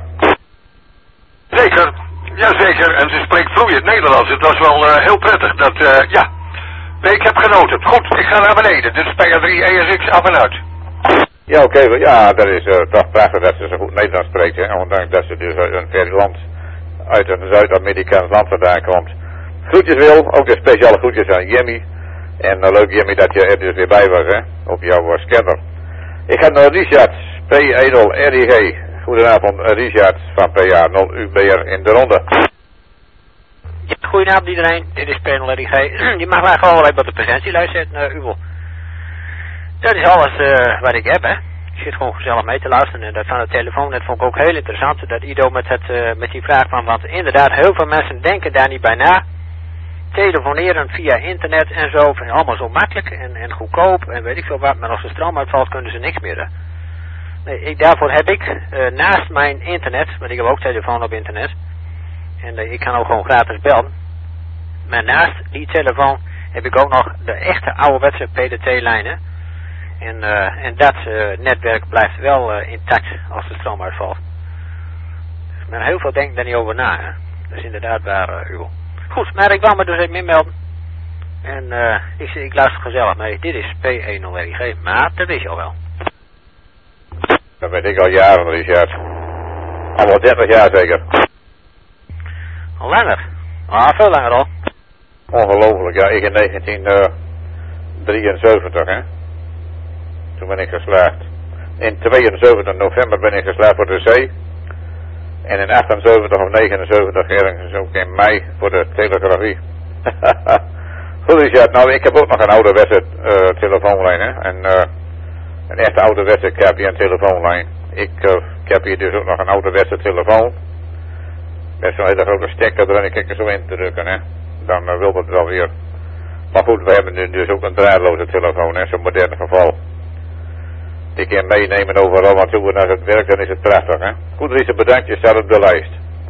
Zeker, jazeker. En ze spreekt vloeiend Nederlands. Het was wel uh, heel prettig. Dat, uh, ja. Nee, ik heb genoten. Goed, ik ga naar beneden. Dit is P A drie E S X af en uit.
Ja, oké. Okay. Ja, dat is uh, toch prachtig dat ze zo goed Nederlands spreekt, hè. Ondanks dat ze dus uit een ver land, uit een Zuid-Amerikaans land vandaan komt. Groetjes, Wil. Ook de speciale groetjes aan Jimmy. En uh, leuk, Jimmy, dat je er dus weer bij was, hè. Op jouw uh, scanner. Ik ga naar Richard, P E nul R I G. Goedenavond, Richard van P A nul U B R in de ronde.
Ja, goedenavond iedereen, dit is P A nul R I G. Je mag mij gewoon even op de presentielijst zetten, uh, Uwel. Dat is alles uh, wat ik heb, hè. Ik zit gewoon gezellig mee te luisteren. En dat van de telefoon, dat vond ik ook heel interessant. Dat Ido met, het, uh, met die vraag van, want inderdaad, heel veel mensen denken daar niet bij na. Telefoneren via internet en zo, vind ik allemaal zo makkelijk en, en goedkoop en weet ik veel wat. Maar als de stroom uitvalt, kunnen ze niks meer. Hè. Nee, ik, daarvoor heb ik uh, naast mijn internet, want ik heb ook telefoon op internet. En uh, ik kan ook gewoon gratis bellen. Maar naast die telefoon heb ik ook nog de echte ouderwetse P D T-lijnen. En, uh, en dat uh, netwerk blijft wel uh, intact als de stroom uitvalt. Maar heel veel denk ik daar niet over na. Hè. Dat is inderdaad waar, uh, Hugo. Goed, maar ik wou me dus even inmelden. En uh, ik, ik luister gezellig mee. Dit is P E nul R I G, maar dat wist je al wel.
Dat weet ik al jaren, Richard. Al wel dertig jaar zeker.
Al langer? Ah, veel langer al.
Ongelooflijk, ja. Ik in negentien drieënzeventig, hè. Toen ben ik geslaagd. In tweeënzeventig november ben ik geslaagd voor de zee. En in achtenzeventig of negenenzeventig ergens ook in mei voor de telegrafie. Goed, Richard. Nou, ik heb ook nog een ouderwetse uh, telefoonlijn, hè. En, uh, een echte ouderwetse K P N telefoonlijn. Ik, uh, ik heb hier dus ook nog een ouderwetse telefoon. Met zo'n hele grote stekker erin, ik kijk er zo in te drukken, hè. Dan uh, wil dat wel weer. Maar goed, we hebben nu dus ook een draadloze telefoon, hè, zo'n moderne geval. Die kan je meenemen overal naartoe en als het werkt, dan is het prachtig, hè. Goed, Riese, bedankt, je staat op de lijst.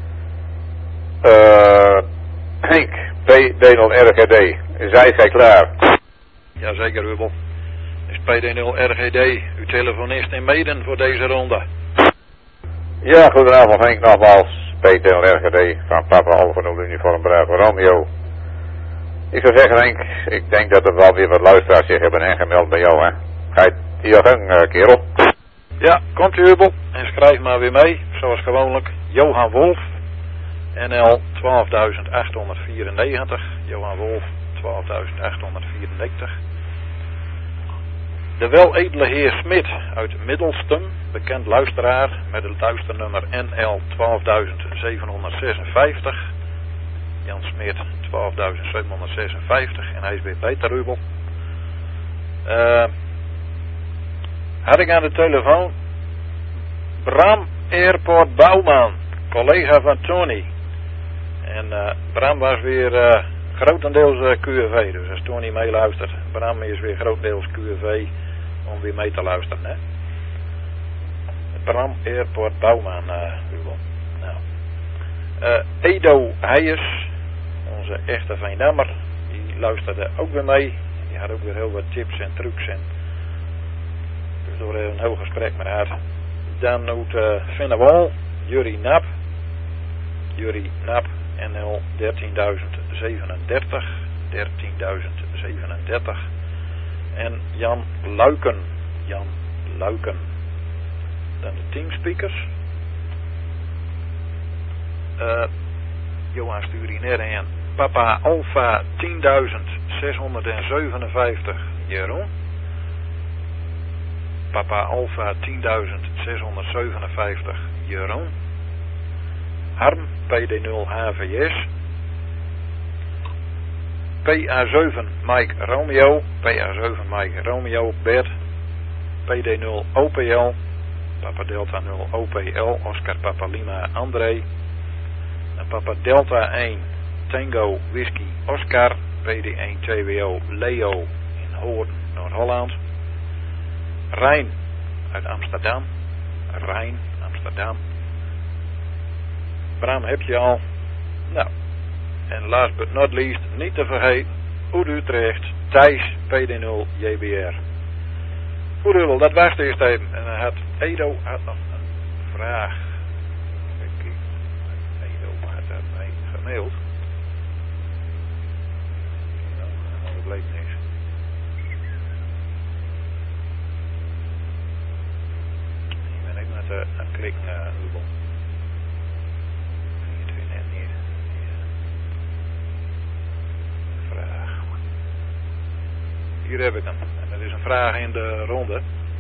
Uh, Henk, P D nul R G D, zijt gij klaar?
Jazeker, Hubbel. Is P D nul R G D, uw telefonist in Meeden voor deze ronde.
Ja, goedenavond Henk, nogmaals. P D nul R G D van Papa Alfa nul Uniform Bravo Romeo. Ik zou zeggen Henk, ik denk dat er wel weer wat luisteraars zich hebben ingemeld bij jou, hè. Ga je hier gang, uh, kerel?
Ja, komt u Hubbel. En schrijf maar weer mee, zoals gewoonlijk. Johan Wolf, N L twaalfduizend achthonderdvierennegentig. Johan Wolf, twaalfduizend achthonderdvierennegentig. De weledele heer Smit uit Middelstum, bekend luisteraar met het luisternummer N L twaalfduizend zevenhonderdzesenvijftig. Jan Smit, twaalfduizend zevenhonderdzesenvijftig en hij is weer beter, Rubel. Uh, had ik aan de telefoon Bram Airport Bouwman, collega van Tony. En uh, Bram was weer uh, grotendeels uh, Q R V, dus als Tony meeluistert, Bram is weer grotendeels Q R V om weer mee te luisteren, hè. Bram Airport Bouwman, uh, nou. uh, Edo Heijers, onze echte Veendammer, die luisterde ook weer mee. Die had ook weer heel wat tips en trucs en dus door een heel gesprek met haar. Dan uit uh, Vinnewal, Jurie Nap, Jurie Nap, N L dertienduizend zevenendertig, dertienduizend zevenendertig. En Jan Luiken, Jan Luiken. Dan de teamspeakers. Uh, Johan Sturiner en Papa Alpha tienduizend zeshonderdzevenenvijftig, Jeroen. Papa Alpha tienduizend zeshonderdzevenenvijftig, Jeroen. Harm, P D nul H V S. P A zeven Mike Romeo, P A zeven Mike Romeo, Bert. P D nul O P L, Papa Delta nul O P L, Oscar Papa Lima André. En Papa Delta één Tango Whisky Oscar, P D één T W O Leo in Hoorn, Noord-Holland. Rijn uit Amsterdam, Rijn, Amsterdam. Bram heb je al. Nou, en last but not least, niet te vergeten, Oud Utrecht, Thijs, P D nul J B R. Goed Hubbel, dat was het eerst even. En dan had Edo had nog een vraag. Edo had dat mij gemaild. Nou, dat bleek niks. Ik ben even met de, aan het klikken, uh, Hubbel. Ik weet net niet. Vraag. Hier heb ik hem. En dat is een vraag in de ronde.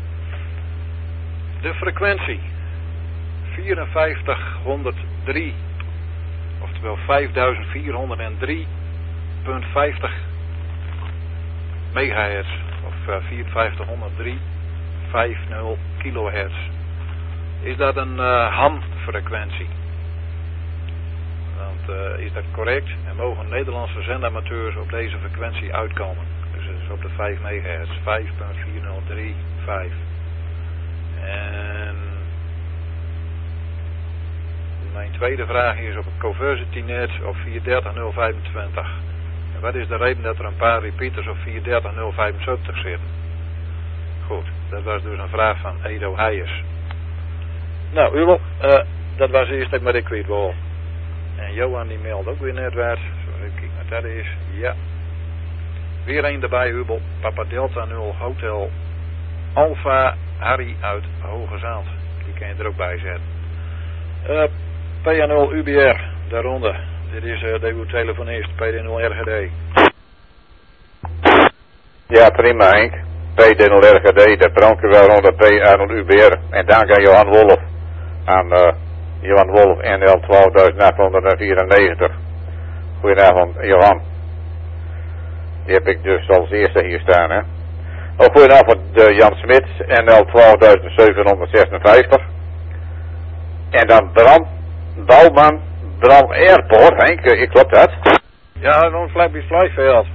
De frequentie vierenvijftighonderddrie, oftewel vijfduizend vierhonderddrie komma vijftig megahertz, of uh, vierenvijftighonderddrie komma vijftig kilohertz. Is dat een uh, ham-frequentie? Want uh, is dat correct? En mogen Nederlandse zendamateurs op deze frequentie uitkomen? Dus het is op de vijf megahertz, vijf komma vierhonderddrie komma vijf. En mijn tweede vraag is op het Conversity Net op vierhonderddertig nul vijfentwintig. En wat is de reden dat er een paar repeaters op vierhonderddertig nul vijfenzeventig zitten? Goed, dat was dus een vraag van Edo Heijers. Nou, Uwel, uh, dat was eerst even wat ik weet wel. En Johan die meldt ook weer net wat. Zo even kijken wat dat is. Ja. Weer een erbij, Hubel. Papa Delta nul Hotel Alpha Harry uit Hoge Zaand. Die kan je er ook bij zetten. Uh, P A nul U B R, daaronder. Dit is uh, de uw telefonist, P D nul R G D.
Ja, prima Henk. P D nul R G D, dat dank u wel onder P A nul U B R. En dank aan Johan Wolf. Aan uh, Johan Wolf, N L twaalfduizend achthonderdvierennegentig. Goedenavond, Johan. Die heb ik dus als eerste hier staan, hè. Oh, goedenavond, uh, Jan Smit, N L twaalfduizend zevenhonderdzesenvijftig. En dan Bram Bouwman, Bram Airport, Henk, uh, klopt dat?
Ja, dan Flappy Flyveld.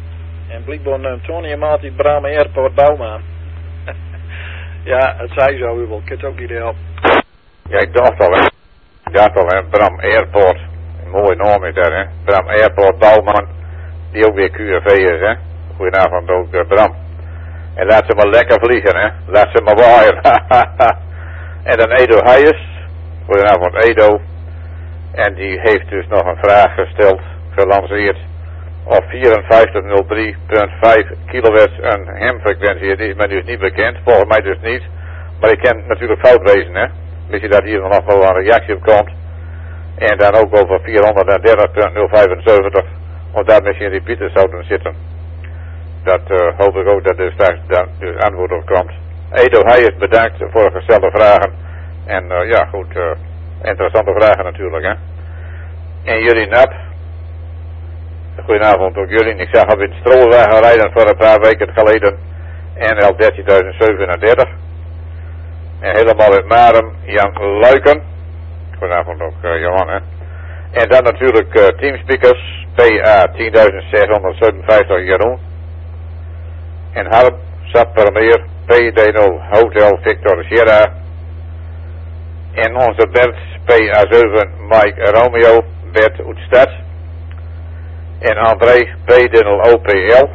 En blijkbaar neemt Tony en maat die Bram Airport Bouwman. Ja, het zei zo, Ubel. Ik het ook niet helpen.
Ja, ik dacht al, hè. Ik dacht al, hè. Bram Airport. Een mooie naam is dat, hè. Bram Airport Bouwman. Die ook weer Q R V is, hè. Goedenavond ook, uh, Bram. En laat ze maar lekker vliegen, hè. Laat ze maar waaien. En dan Edo Heijers. Goedenavond, Edo. En die heeft dus nog een vraag gesteld, gelanceerd. Of vierenvijftig nul drie punt vijf kilohertz een hemfrequentie. Die is mij dus niet bekend, volgens mij dus niet. Maar ik kan natuurlijk fout wezen, hè. Misschien dat hier nog wel een reactie op komt. En dan ook over vierhonderddertig punt nul vijfenzeventig. Of daar misschien repeaters zouden zitten. Dat uh, hoop ik ook dat er straks dus antwoord op komt. Edo Heijers, bedankt voor de gestelde vragen. En uh, ja, goed, uh, interessante vragen natuurlijk, hè. En jullie nap. Goedenavond ook jullie. Ik zag op in Stroolwagen rijden voor een paar weken geleden. N L dertienduizend zevenendertig. En helemaal uit Marem, Jan Luiken. Goedenavond ook uh, Johan, hè. En dan natuurlijk uh, teamspeakers. P A tienduizend zeshonderdzevenenvijftig Jeroen. En Harp, Sappermeer, P D nul Hotel Victor Sierra. En onze Bert, P A zeven Mike Romeo, Bert Oetstad. En André, P D nul O P L.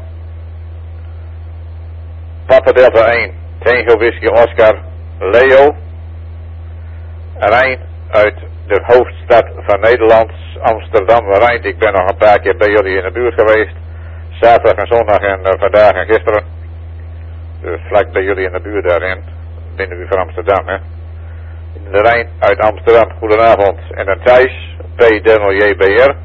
Papa Delta één, Tango Whisky Oscar, Leo. Rijn uit de hoofdstad van Nederland, Amsterdam. Rijn, ik ben nog een paar keer bij jullie in de buurt geweest. Zaterdag en zondag en uh, vandaag en gisteren. Dus vlak bij jullie in de buurt daarin. Binnen u van Amsterdam, hè. De Rijn uit Amsterdam, goedenavond. En dan Thijs, P D nul J B R.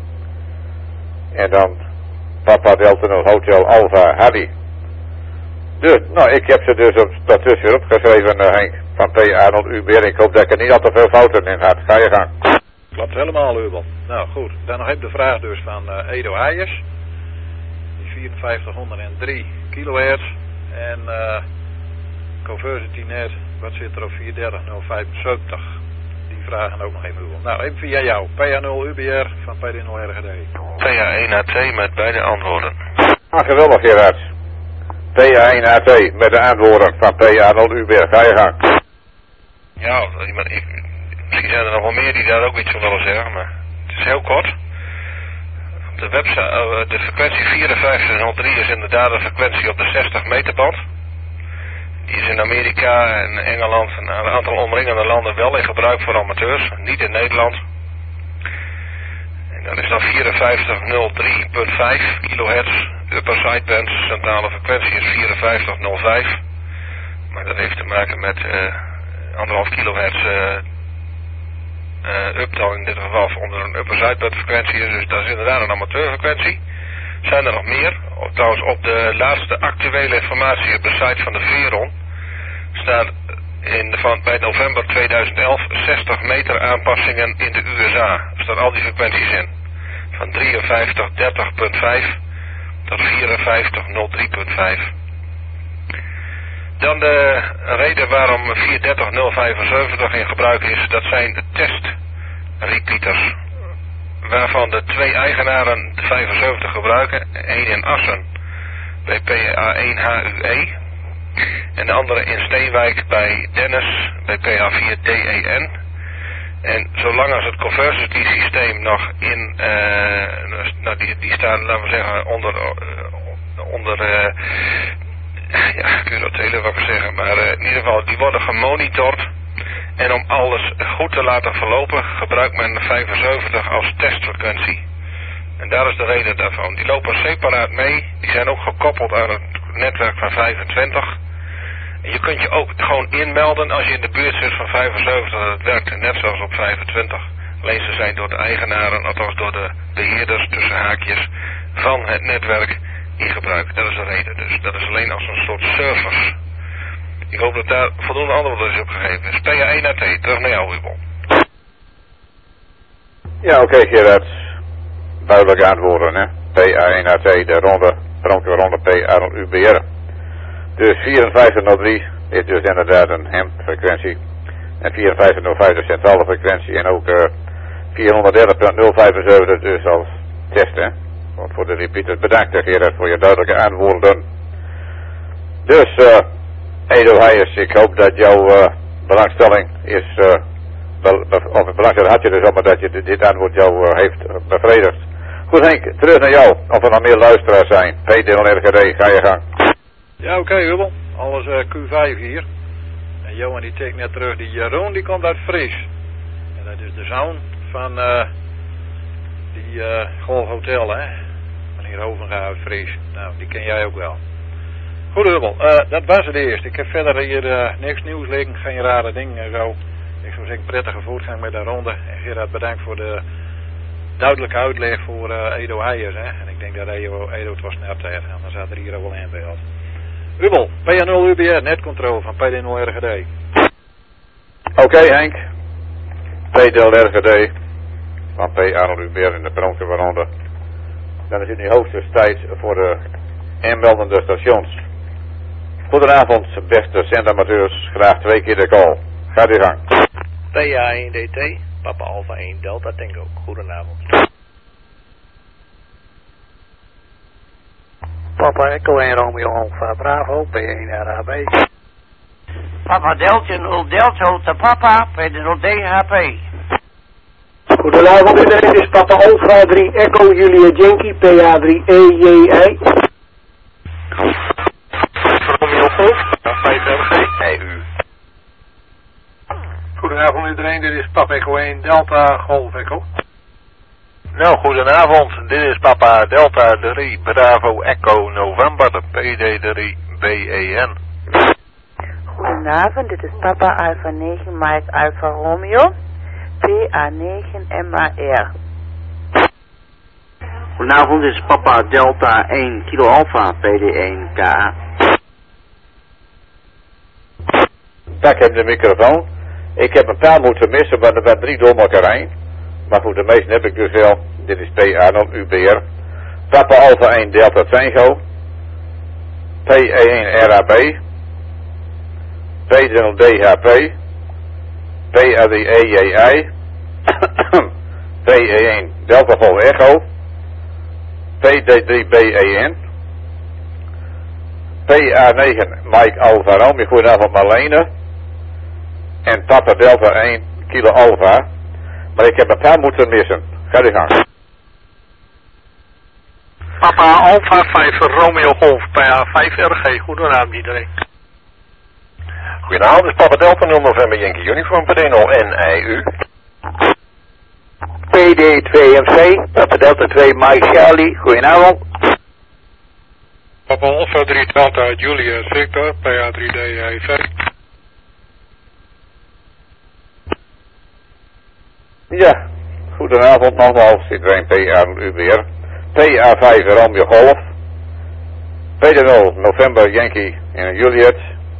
En dan Papa Delta nul Hotel Alpha Hardy. Dus, nou, ik heb ze dus op dat tussenweer opgeschreven, uh, Henk. Van P A nul U B R. Ik hoop dat ik er niet al te veel fouten in had. Ga je gang.
Klopt helemaal, Ubel. Nou goed, dan nog heb de vraag dus van uh, Edo Heijers. Die vierenvijftighonderddrie kilohertz. En uh, Conversity net, wat zit er op vierhonderddertig nul vijfenzeventig? Die vragen ook nog even, Ubel. Nou, even via jou. P A nul U B R van P D nul R G D.
P A één A T met beide antwoorden.
Ah, geweldig Gerard. P A één A T met de antwoorden van P A nul U B R. Ga je gang.
Ja, ik, ik, misschien zijn er nog wel meer die daar ook iets van willen zeggen, maar het is heel kort. Op de website, uh, de frequentie vierenvijftig nul drie is inderdaad een frequentie op de zestig meter band. Die is in Amerika en Engeland en een aantal omringende landen wel in gebruik voor amateurs, niet in Nederland. En dan is dat vierenvijftig nul drie punt vijf kilohertz, upper sideband, centrale frequentie is vierenvijftig nul vijf. Maar dat heeft te maken met uh, anderhalf kilohertz uh, uh, uptal in dit geval onder een upper sideband frequentie is, dus dat is inderdaad een amateurfrequentie. Zijn er nog meer? Of, trouwens op de laatste actuele informatie op de site van de Veron staan in, van, bij november tweeduizend elf zestig meter aanpassingen in de U S A. Er staan al die frequenties in. Van drieënvijftig dertig punt vijf tot vierenvijftig nul drie punt vijf. Dan de reden waarom vierhonderddertig nul vijfenzeventig in gebruik is, dat zijn de test repeaters. Waarvan de twee eigenaren de vijfenzeventig gebruiken. Eén in Assen bij P A één H U E. En de andere in Steenwijk bij Dennis bij P A vier D E N. En zolang als het conversity systeem nog in, uh, nou die, die staan, laten we zeggen, onder, uh, onder uh, ja, ik weet het heel even zeggen, maar uh, in ieder geval, die worden gemonitord. En om alles goed te laten verlopen, gebruikt men de vijfenzeventig als testfrequentie. En daar is de reden daarvan. Die lopen separaat mee, die zijn ook gekoppeld aan het netwerk van vijfentwintig. En je kunt je ook gewoon inmelden als je in de buurt zit van vijfenzeventig. Dat werkt net zoals op vijfentwintig. Alleen ze zijn door de eigenaren, althans door de beheerders tussen haakjes van het netwerk in gebruik. Dat is de reden dus. Dat is alleen als een soort servers. Ik hoop dat daar voldoende antwoord is op gegeven is. P A één A T, terug naar jou, Ubel.
Ja, oké okay, Gerard. Duidelijk antwoorden, hè. P A één A T, de ronde, pronkje ronde P A nul U B R. Dus vierenvijftig nul drie is dus inderdaad een hem-frequentie. En vierenvijftig nul vijf de centrale frequentie. En ook uh, vierhonderddertig punt nul vijfenzeventig dus als test, hè. Want voor de repeaters bedankt Gerard voor je duidelijke antwoorden. Dus, uh, Edo Heijers, ik hoop dat jouw uh, belangstelling is, uh, be, be, of belangstelling had je dus al, maar dat je dit, dit antwoord jou uh, heeft uh, bevredigd. Goed Henk, terug naar jou, of er nog meer luisteraars zijn. P D nul R G D, ga je gang.
Ja, oké, okay, Hubbel. Alles uh, Q vijf hier. En Johan die tikt net terug, die Jeroen die komt uit Fries. En dat is de zoon van uh, die uh, golfhotel, hè. Meneer Hovenga uit Fries. Nou, die ken jij ook wel. Goed Hubbel, uh, dat was het eerst. Ik heb verder hier uh, niks nieuws liggen, geen rare dingen en zo. Ik zou zeggen prettige voortgang met de ronde. En Gerard bedankt voor de duidelijke uitleg voor uh, Edo Heijers, hè. En ik denk dat Edo, Edo het was snapt heeft, anders had er hier ook wel in beeld. Hubbel, P A nul U B R, netcontrole van P D nul R G D.
Oké okay, Henk, P D nul R G D van P A nul U B R in de brandweerronde. Dan is het nu hoogste tijd voor de inmeldende stations. Goedenavond beste zendamateurs, graag twee keer de call. Gaat u gang.
P A één D T, Papa Alpha één Delta Tango, goedenavond.
Papa Echo één Romeo Alpha Bravo, P één R A B.
Papa Delta nul Delta Hotel Papa, P nul D H P.
Goedenavond iedereen, dit is Papa Alpha drie Echo Julia Yankee, P A drie E J I.
Romeo Golf, vijf R G E U.
Goedenavond iedereen, dit is Papa Echo één Delta Golf Echo.
Nou, goedenavond, dit is Papa Delta drie Bravo Echo November, P D drie B E N.
Goedenavond, dit is Papa Alpha negen Mike Alpha Romeo, P A negen M A R.
Goedenavond, dit is Papa Delta één Kilo Alpha, P D één K A.
Pak hem de microfoon. Ik heb een paar moeten missen, maar er waren drie door elkaar heen. Maar goed, de meeste heb ik dus wel. Dit is P A nul U B R. Papa Alpha één Delta Tango. P E één R A B. P nul D H P. P A drie E J I. P E één Delta Golf Echo. P D drie B E N. P A negen Mike Alpha Romeo. Goedenavond Marlene. En Papa Delta één Kilo Alpha. Maar ik heb een paar moeten missen. Ga je gang.
Papa Alpha vijf Romeo Golf, P A vijf R G. Goedenavond iedereen.
Goedenavond, dit is Papa Delta nul November Yankee Uniform, P D nul N I U.
P D twee M C, Papa Delta twee Mike Charlie, goedenavond.
Papa Alpha drie Delta Julia Victor, P A drie D I V.
Ja, goedenavond nogmaals, iedereen P A nul U B R. P A vijf Romeo Golf. P D nul November Yankee in Juliet.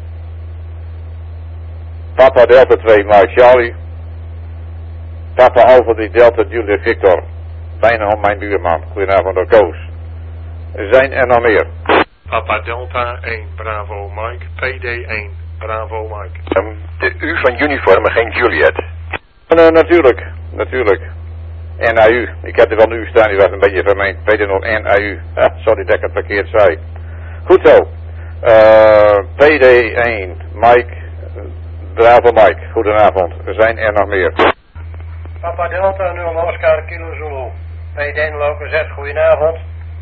Papa Delta twee Mike Charlie. Papa Alpha drie Delta Julia Victor. Bijna om mijn buurman. Goedenavond door Koos. Er zijn er nog meer.
Papa Delta één Bravo Mike. P D één Bravo Mike.
Um, de U van uniform, maar geen Juliet.
Uh, natuurlijk, natuurlijk. N A U. Ik heb er wel een U staan, die was een beetje van mijn P D nul N A U. Ah, sorry dat ik het verkeerd zei. Goed zo. Uh, P D één Mike. Bravo Mike. Goedenavond. Er zijn er nog meer.
Papa Delta nul Oscar Kilo Zulu. P D nul O K Z, goedenavond.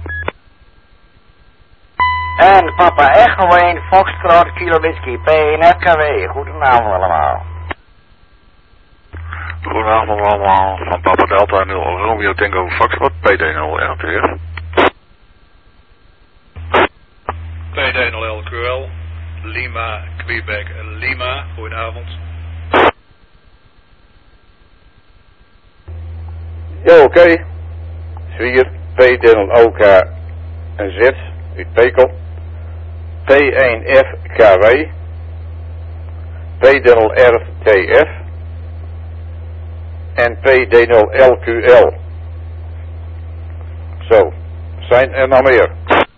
En Papa Echo één Foxtrot Kilo Whisky, P één R K W. Goedenavond allemaal.
Goedenavond allemaal, van Papa Delta nul Romeo Tango Foxtrot, P D nul R T F.
P D nul L Q L, Lima, Quebec, Lima, goedenavond.
Ja, oké. Okay. Zwier, P D nul O K Z, uit Pekel. P één F K W. P D nul R T F. En P D nul L Q L. Zo, zijn er nog meer?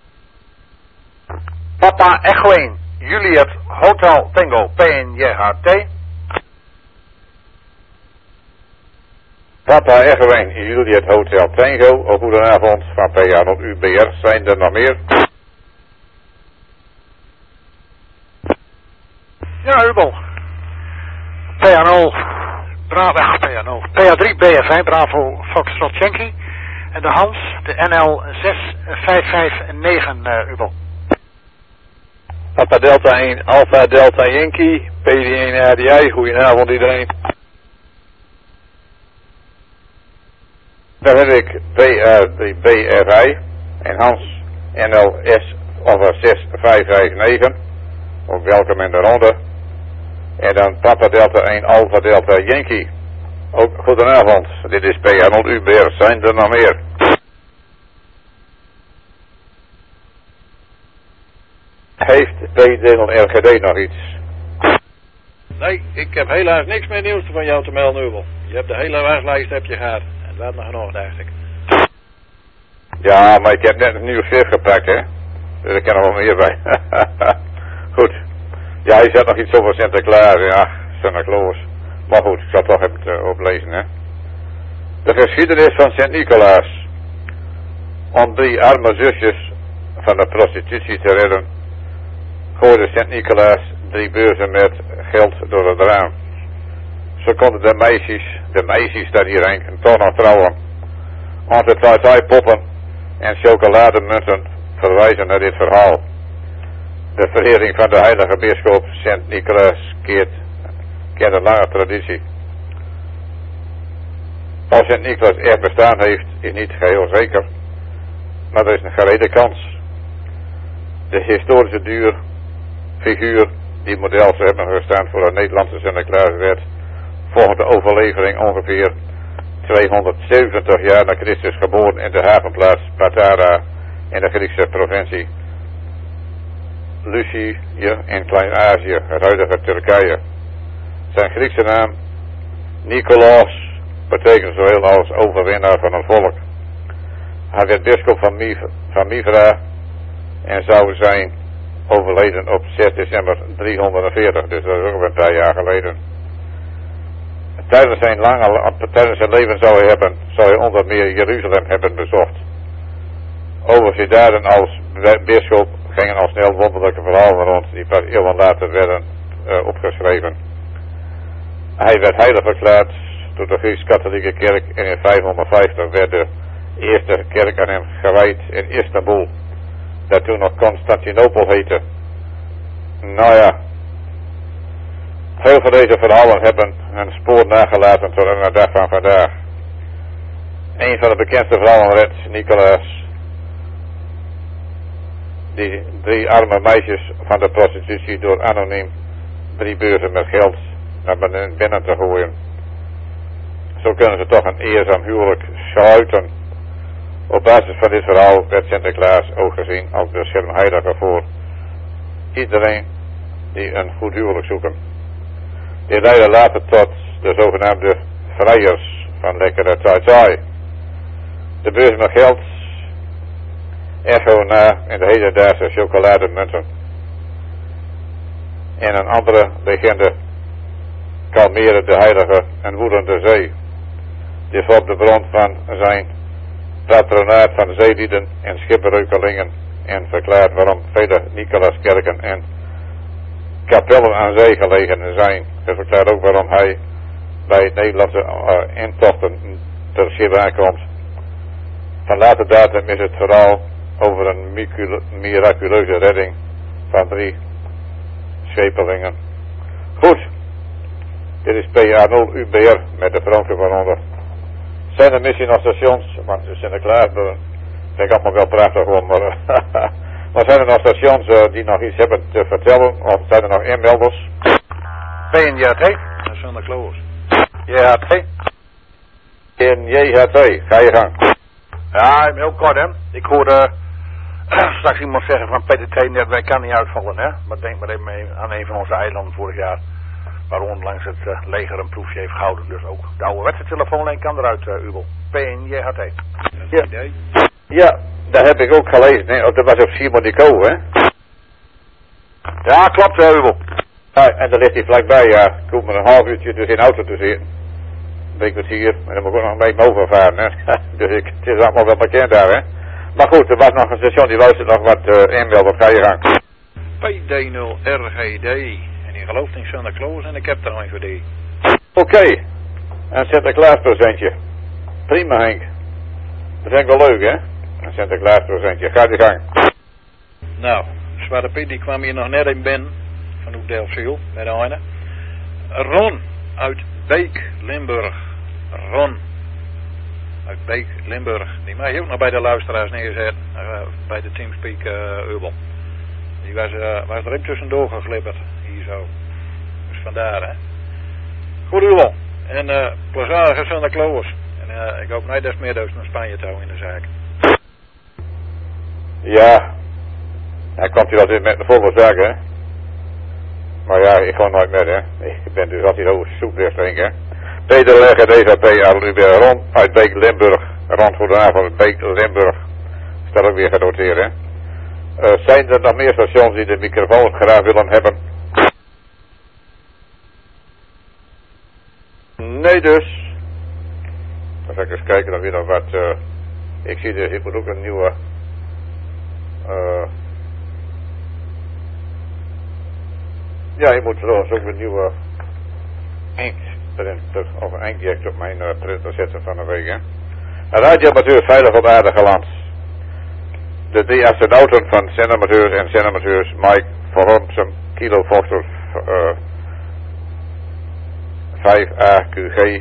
Papa Echo één, Juliet Hotel Tango, P N J H T.
Papa Eggewijn, Juliet Hotel Tango. Een goedenavond van P A nul U B R. Zijn er nog meer?
Ja, Ubel. P A nul. Bravo, P A nul. P A drie B F één, Bravo Foxtrot Yankee. En de Hans, de N L zes vijf vijf negen, uh, Ubel.
Papa Delta één, Alpha Delta Yankee, P D één R D I. Goedenavond iedereen.
Dan heb ik B A drie B F I en Hans N L S of zes vijf vijf negen. Ook welkom in de ronde. En dan Papa Delta één Alpha Delta Yankee. Ook goedenavond. Dit is P A nul U B R. Zijn er nog meer? Heeft P D nul R G D nog iets?
Nee, ik heb helaas niks meer nieuws van jou te melden, Ubel. Je hebt de hele waslijst heb je gehad. En dat nog genoeg, dacht ik.
Ja, maar ik heb net een nieuw veer gepakt, hè. Dus er kan er wel meer bij. Goed. Ja, je zet nog iets over Sinterklaas, ja. Sinterklaas. Maar goed, ik zal toch even uh, oplezen, hè. De geschiedenis van Sint-Nicolaas. Om drie arme zusjes van de prostitutie te redden, gooide Sint-Nicolaas drie beurzen met geld door het raam. Zo konden de meisjes, de meisjes daar hierheen, toch nog trouwen. Onze twee poppen en chocolademunten verwijzen naar dit verhaal. De verering van de heilige bisschop Sint-Nicolaas keert, kent een lange traditie. Of Sint-Nicolaas echt bestaan heeft, is niet geheel zeker. Maar er is een gerede kans. De historische duur, figuur die model zou hebben gestaan voor de Nederlandse Sinterklaas werd volgens de overlevering ongeveer tweehonderdzeventig jaar na Christus geboren in de havenplaats Patara in de Griekse provincie Lycië in Klein-Azië, het huidige Turkije. Zijn Griekse naam Nicolaas betekent zoveel als overwinnaar van een volk. Hij werd bisschop van, Mif van Mifra en zou zijn overleden op zes december driehonderdveertig, dus dat is ook een paar jaar geleden. Tijdens zijn, lange, tijdens zijn leven zou hij, hebben, zou hij onder meer Jeruzalem hebben bezocht. Over zijn daden als bisschop gingen al snel wonderlijke verhalen rond, die pas eeuwen later werden uh, opgeschreven. Hij werd heilig verklaard door de Grieks-katholieke kerk en in vijfhonderdvijftig werd de eerste kerk aan hem gewijd in Istanbul, dat toen nog Constantinopel heette. Nou ja, veel van deze verhalen hebben een spoor nagelaten tot aan de dag van vandaag. Een van de bekendste verhalen redt Nicolaas, die drie arme meisjes van de prostitutie door anoniem drie beurzen met geld naar binnen te gooien. Zo kunnen ze toch een eerzaam huwelijk sluiten. Op basis van dit verhaal werd Sinterklaas ook gezien als de schermheilige voor iedereen die een goed huwelijk zoeken. Dit leidde later tot de zogenaamde vrijers van lekkere tai-tai. De beurs met geld echo na in de hedendaagse chocolademunten. En een andere legende kalmeren de heilige en woedende zee. Dit was op de bron van zijn patronaat van zeelieden en schipbreukelingen en verklaart waarom vele Nicolaaskerken en kapellen aan zee gelegen zijn. Het verklaart ook waarom hij bij Nederlandse uh, intochten ter schip aankomt. Van later datum is het verhaal over een miraculeuze redding van drie schepelingen. Goed, dit is P A nul U B R met de Franke van onder. Zijn er misschien nog stations, want ze zijn er klaar, dat vind ik allemaal wel prachtig gewoon, maar, maar zijn er nog stations uh, die nog iets hebben te vertellen, of zijn er nog inmelders?
P N J T, dat is Santa Claus.
J H T? In J H T, ga je gang.
Ja, heel kort hè. Ik hoorde uh, straks iemand zeggen van P T T-netwerk kan niet uitvallen hè. Maar denk maar even mee aan een van onze eilanden vorig jaar. Waar onlangs het uh, leger een proefje heeft gehouden. Dus ook de ouderwetse telefoonlijn kan eruit, uh, Ubel. P N J H T.
Ja. Ja, dat heb ik ook gelezen. Hè. Dat was op Simon de Co, hè?
Ja, klopt, uh, Ubel.
Ja, en daar ligt hij vlakbij, ja. Ik hoef maar een half uurtje dus in auto te zitten. week kwartier. En dan moet ik ook nog een beetje over varen, hè. Dus ik, het is allemaal wel bekend daar, hè. Maar goed, er was nog een station die luistert nog wat uh, inbel. Wat ga je gang?
P D nul R G D. En die gelooft in Santa Claus en ik heb er een voor die.
Oké. Okay. Een Sinterklaas presentje. Prima, Henk. Dat vind ik wel leuk, hè? Een Sinterklaas presentje. Ga je gang.
Nou, Zwarte Piet die kwam hier nog net in binnen. Van Hoek Delfziel, bij de ene. Ron uit Beek, Limburg. Ron uit Beek, Limburg. Die mag je ook nog bij de luisteraars neerzetten. Uh, bij de Teamspeak uh, Ubel. Die was, uh, was er even tussendoor geglipperd. Hier zo. Dus vandaar, hè. Goed, Ubel. En uh, plezierige Santa Claus. En uh, ik hoop niet dat meer dus naar Spanje touw in de zaak.
Ja. Hij komt hier altijd met de volle zaak, hè. Maar ja, ik ga nooit meer, hè. Ik ben dus altijd over soepweg drinken. Peter Legger, D V P, Adelubert, Ron uit Beek, Limburg. Ron, goedenavond, Beek, Limburg. Staat ook weer genoteerd, hè. Uh, zijn er nog meer stations die de microfoon graag willen hebben? Nee dus. Dan ga ik eens kijken of weer nog wat... Uh, ik zie dus, ik moet ook een nieuwe... Uh, ja, je moet trouwens ook een nieuwe inkprinter of een inkjet op mijn uh, printer zetten van de week, hè. Een radioamateur veilig op aardige land. De drie astronauten van zendamateurs en zendamateurs Mike van Romsum, Kilo Foster uh, vijf A Q G,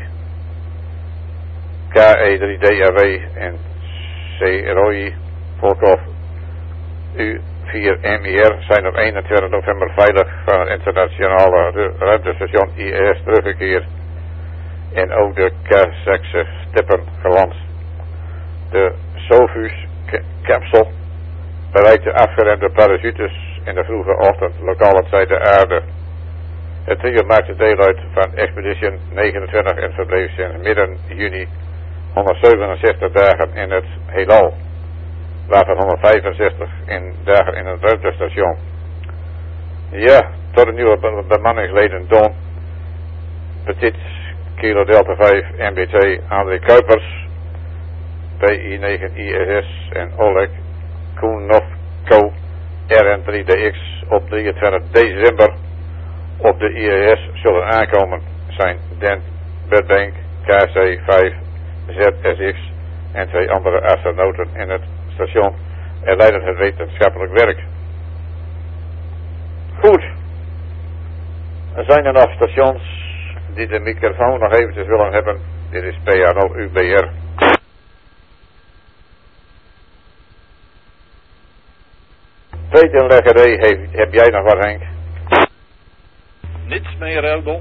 K E drie D R W en C Roy Volkov U vier M I R zijn op eenentwintig november veilig van het internationale ruimtestation I S teruggekeerd en ook de Kazachse steppen geland. De Soyuz capsule bereikte afgeremde parachutes in de vroege ochtend lokale tijd de aarde. Het trio maakte deel uit van Expedition negenentwintig en verbleef sinds midden juni honderdzevenenzestig dagen in het heelal, waarvan honderdvijfenzestig in dagen in het ruimtestation. Ja, tot de nieuwe bemanningsleden Don Petit, Kilo Delta vijf, M B T, André Kuipers, P I negen I S S en Oleg Kunovko R N drie D X op drieëntwintig december op de I S S zullen aankomen zijn Dan Burbank, K C vijf Z S X en twee andere astronauten in het station en leiden het wetenschappelijk werk. Goed. Er zijn er nog stations die de microfoon nog eventjes willen hebben. Dit is P A nul U B R. Peter Legger, heb, heb jij nog wat, Henk?
Niets meer, Elbel.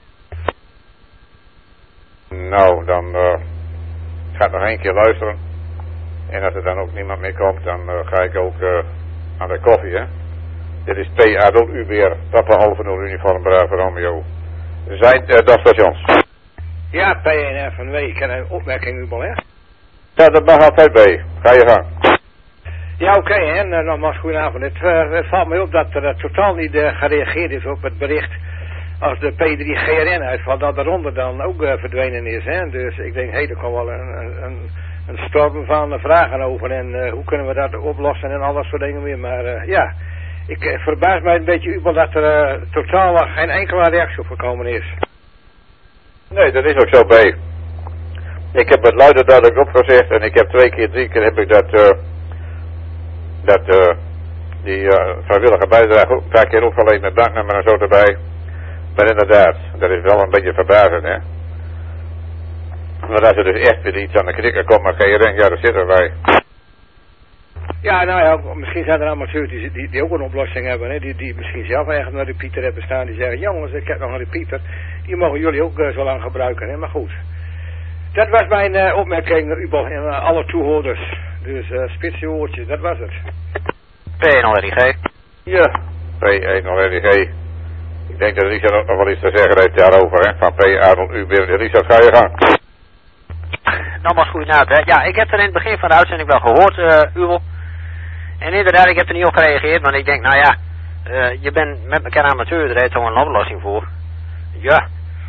Nou, dan uh, ga ik nog één keer luisteren. En als er dan ook niemand meer komt, dan uh, ga ik ook uh, aan de koffie, hè. Dit is P A nul U B R, Papa Alpha nul Uniform Bravo Romeo. Zijn er dat stations?
Ja, P N F en W, ik heb een opmerking, Ubel, hè?
Ja, dat mag altijd bij. Ga je gang.
Ja, oké, okay, en uh, nogmaals goedenavond. Het, uh, het valt mij op dat er uh, totaal niet uh, gereageerd is op het bericht als de P drie G R N uitvalt, dat daaronder dan ook uh, verdwenen is, hè. Dus ik denk, hé, hey, er komt wel een, een, een storm van uh, vragen over en uh, hoe kunnen we dat oplossen en al dat soort dingen meer. Maar uh, ja, ik uh, verbaas mij een beetje, Ubel, dat er uh, totaal uh, geen enkele reactie op gekomen is.
Nee, dat is ook zo bij. Ik heb het luider duidelijk opgezegd en ik heb twee keer, drie keer heb ik dat... Uh, dat uh, die uh, vrijwillige bijdrage ook een paar keer opgeleid met banknummer en zo erbij. Maar inderdaad, dat is wel een beetje verbazend, hè. Maar als er dus echt weer iets aan de knikker komt, maar ga je denken, ja, daar zitten wij.
Ja, nou ja, misschien zijn er amateurs die, die, die ook een oplossing hebben, hè. Die, die misschien zelf ergens een repeater hebben staan, die zeggen, jongens, ik heb nog een repeater. Die mogen jullie ook uh, zo lang gebruiken, hè. Maar goed. Dat was mijn uh, opmerking, Ubel, en uh, alle toehoorders. Dus uh, spitse oortjes, dat was het.
P nul R I G.
Ja, P nul R I G. Ik denk dat Richard ook nog wel iets te zeggen heeft daarover, hè. Van P A nul U B R. Richard, ga je gang.
Nogmaals goedenavond, hè. Ja, ik heb er in het begin van de uitzending wel gehoord, uh, Ubel. En inderdaad, ik heb er niet op gereageerd, want ik denk, nou ja, uh, je bent met elkaar amateur, daar heeft toch een oplossing voor. Ja,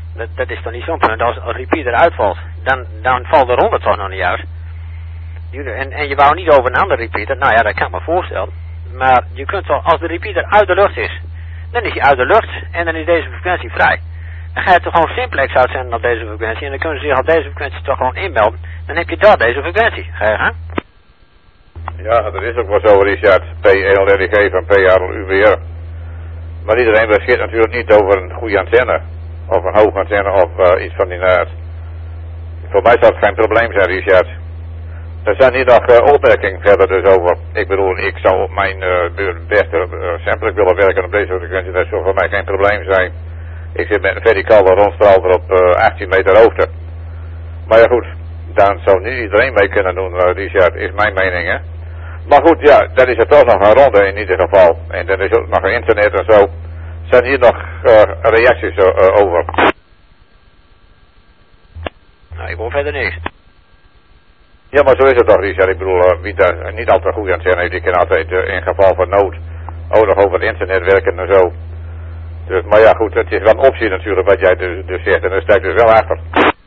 Dat, dat is toch niet zo'n punt. Als een repeater uitvalt, dan, dan valt de ronde toch nog niet uit. En, en je wou niet over een andere repeater. Nou ja, dat kan ik me voorstellen. Maar je kunt toch, als de repeater uit de lucht is, dan is hij uit de lucht en dan is deze frequentie vrij. Dan ga je toch gewoon simplex uitzenden op deze frequentie en dan kunnen ze zich op deze frequentie toch gewoon inmelden. Dan heb je daar deze frequentie. Ga je gaan?
Ja, dat is ook wel zo, Richard. P L R I G van P A R L U B R. Maar iedereen beschikt natuurlijk niet over een goede antenne. Of een hoge antenne of uh, iets van die aard. Voor mij zou het geen probleem zijn, Richard. Er zijn hier nog uh, opmerkingen verder dus over. Ik bedoel, ik zou op mijn uh, beste uh, sampler willen werken op deze frequentie. Dat zou voor mij geen probleem zijn. Ik zit met een verticale rondstraalder op uh, achttien meter hoogte. Maar ja goed, dan zou niet iedereen mee kunnen doen, uh, Richard, is mijn mening, hè. Maar goed, ja, dan is er toch nog een ronde in ieder geval. En dan is ook nog een internet en zo. Zijn hier nog uh, reacties uh, uh, over?
Nou, ik hoor verder niks.
Ja, maar zo is het toch, Richard. Ik bedoel, uh, wie daar niet altijd goed aan zijn heeft, die kan altijd uh, in geval van nood ook nog over het internet werken en zo. Dus, maar ja, goed, het is wel een optie natuurlijk wat jij dus, dus zegt. En daar sta ik dus wel achter.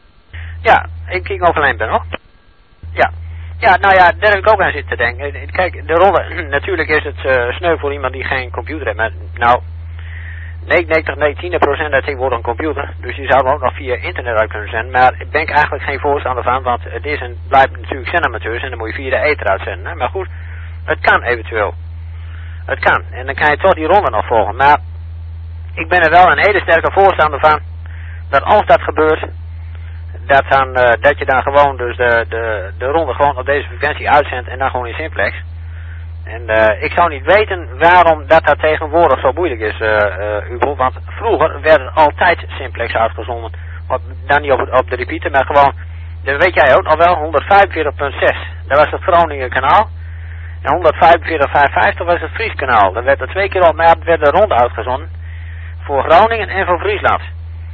Ja, ik kijk overleen ben hoor. Ja. Ja, nou ja, daar heb ik ook aan zitten denken. Kijk, de ronde, natuurlijk is het uh, sneu voor iemand die geen computer heeft. Maar nou, negenennegentig, negentien procent dat tegenwoordig een computer. Dus je zou hem ook nog via internet uit kunnen zenden. Maar ik ben ik eigenlijk geen voorstander van, want het is en blijft natuurlijk zendamateurs en dan moet je via de ether uitzenden. Hè? Maar goed, het kan eventueel. Het kan. En dan kan je toch die ronde nog volgen. Maar ik ben er wel een hele sterke voorstander van, dat als dat gebeurt, dat, dan, uh, dat je dan gewoon dus de, de, de ronde gewoon op deze frequentie uitzendt en dan gewoon in simplex. En uh, ik zou niet weten waarom dat dat tegenwoordig zo moeilijk is, uh, uh, Hugo, want vroeger werden altijd simplex uitgezonden. Op, dan niet op, op de repeater, maar gewoon, dat weet jij ook nog wel, honderdvijfenveertig punt zes. Dat was het Groningen kanaal. En honderdvijfenveertig punt vijfenvijftig was het Fries kanaal. Dan werd er twee keer op maand werd de ronde uitgezonden. Voor Groningen en voor Friesland.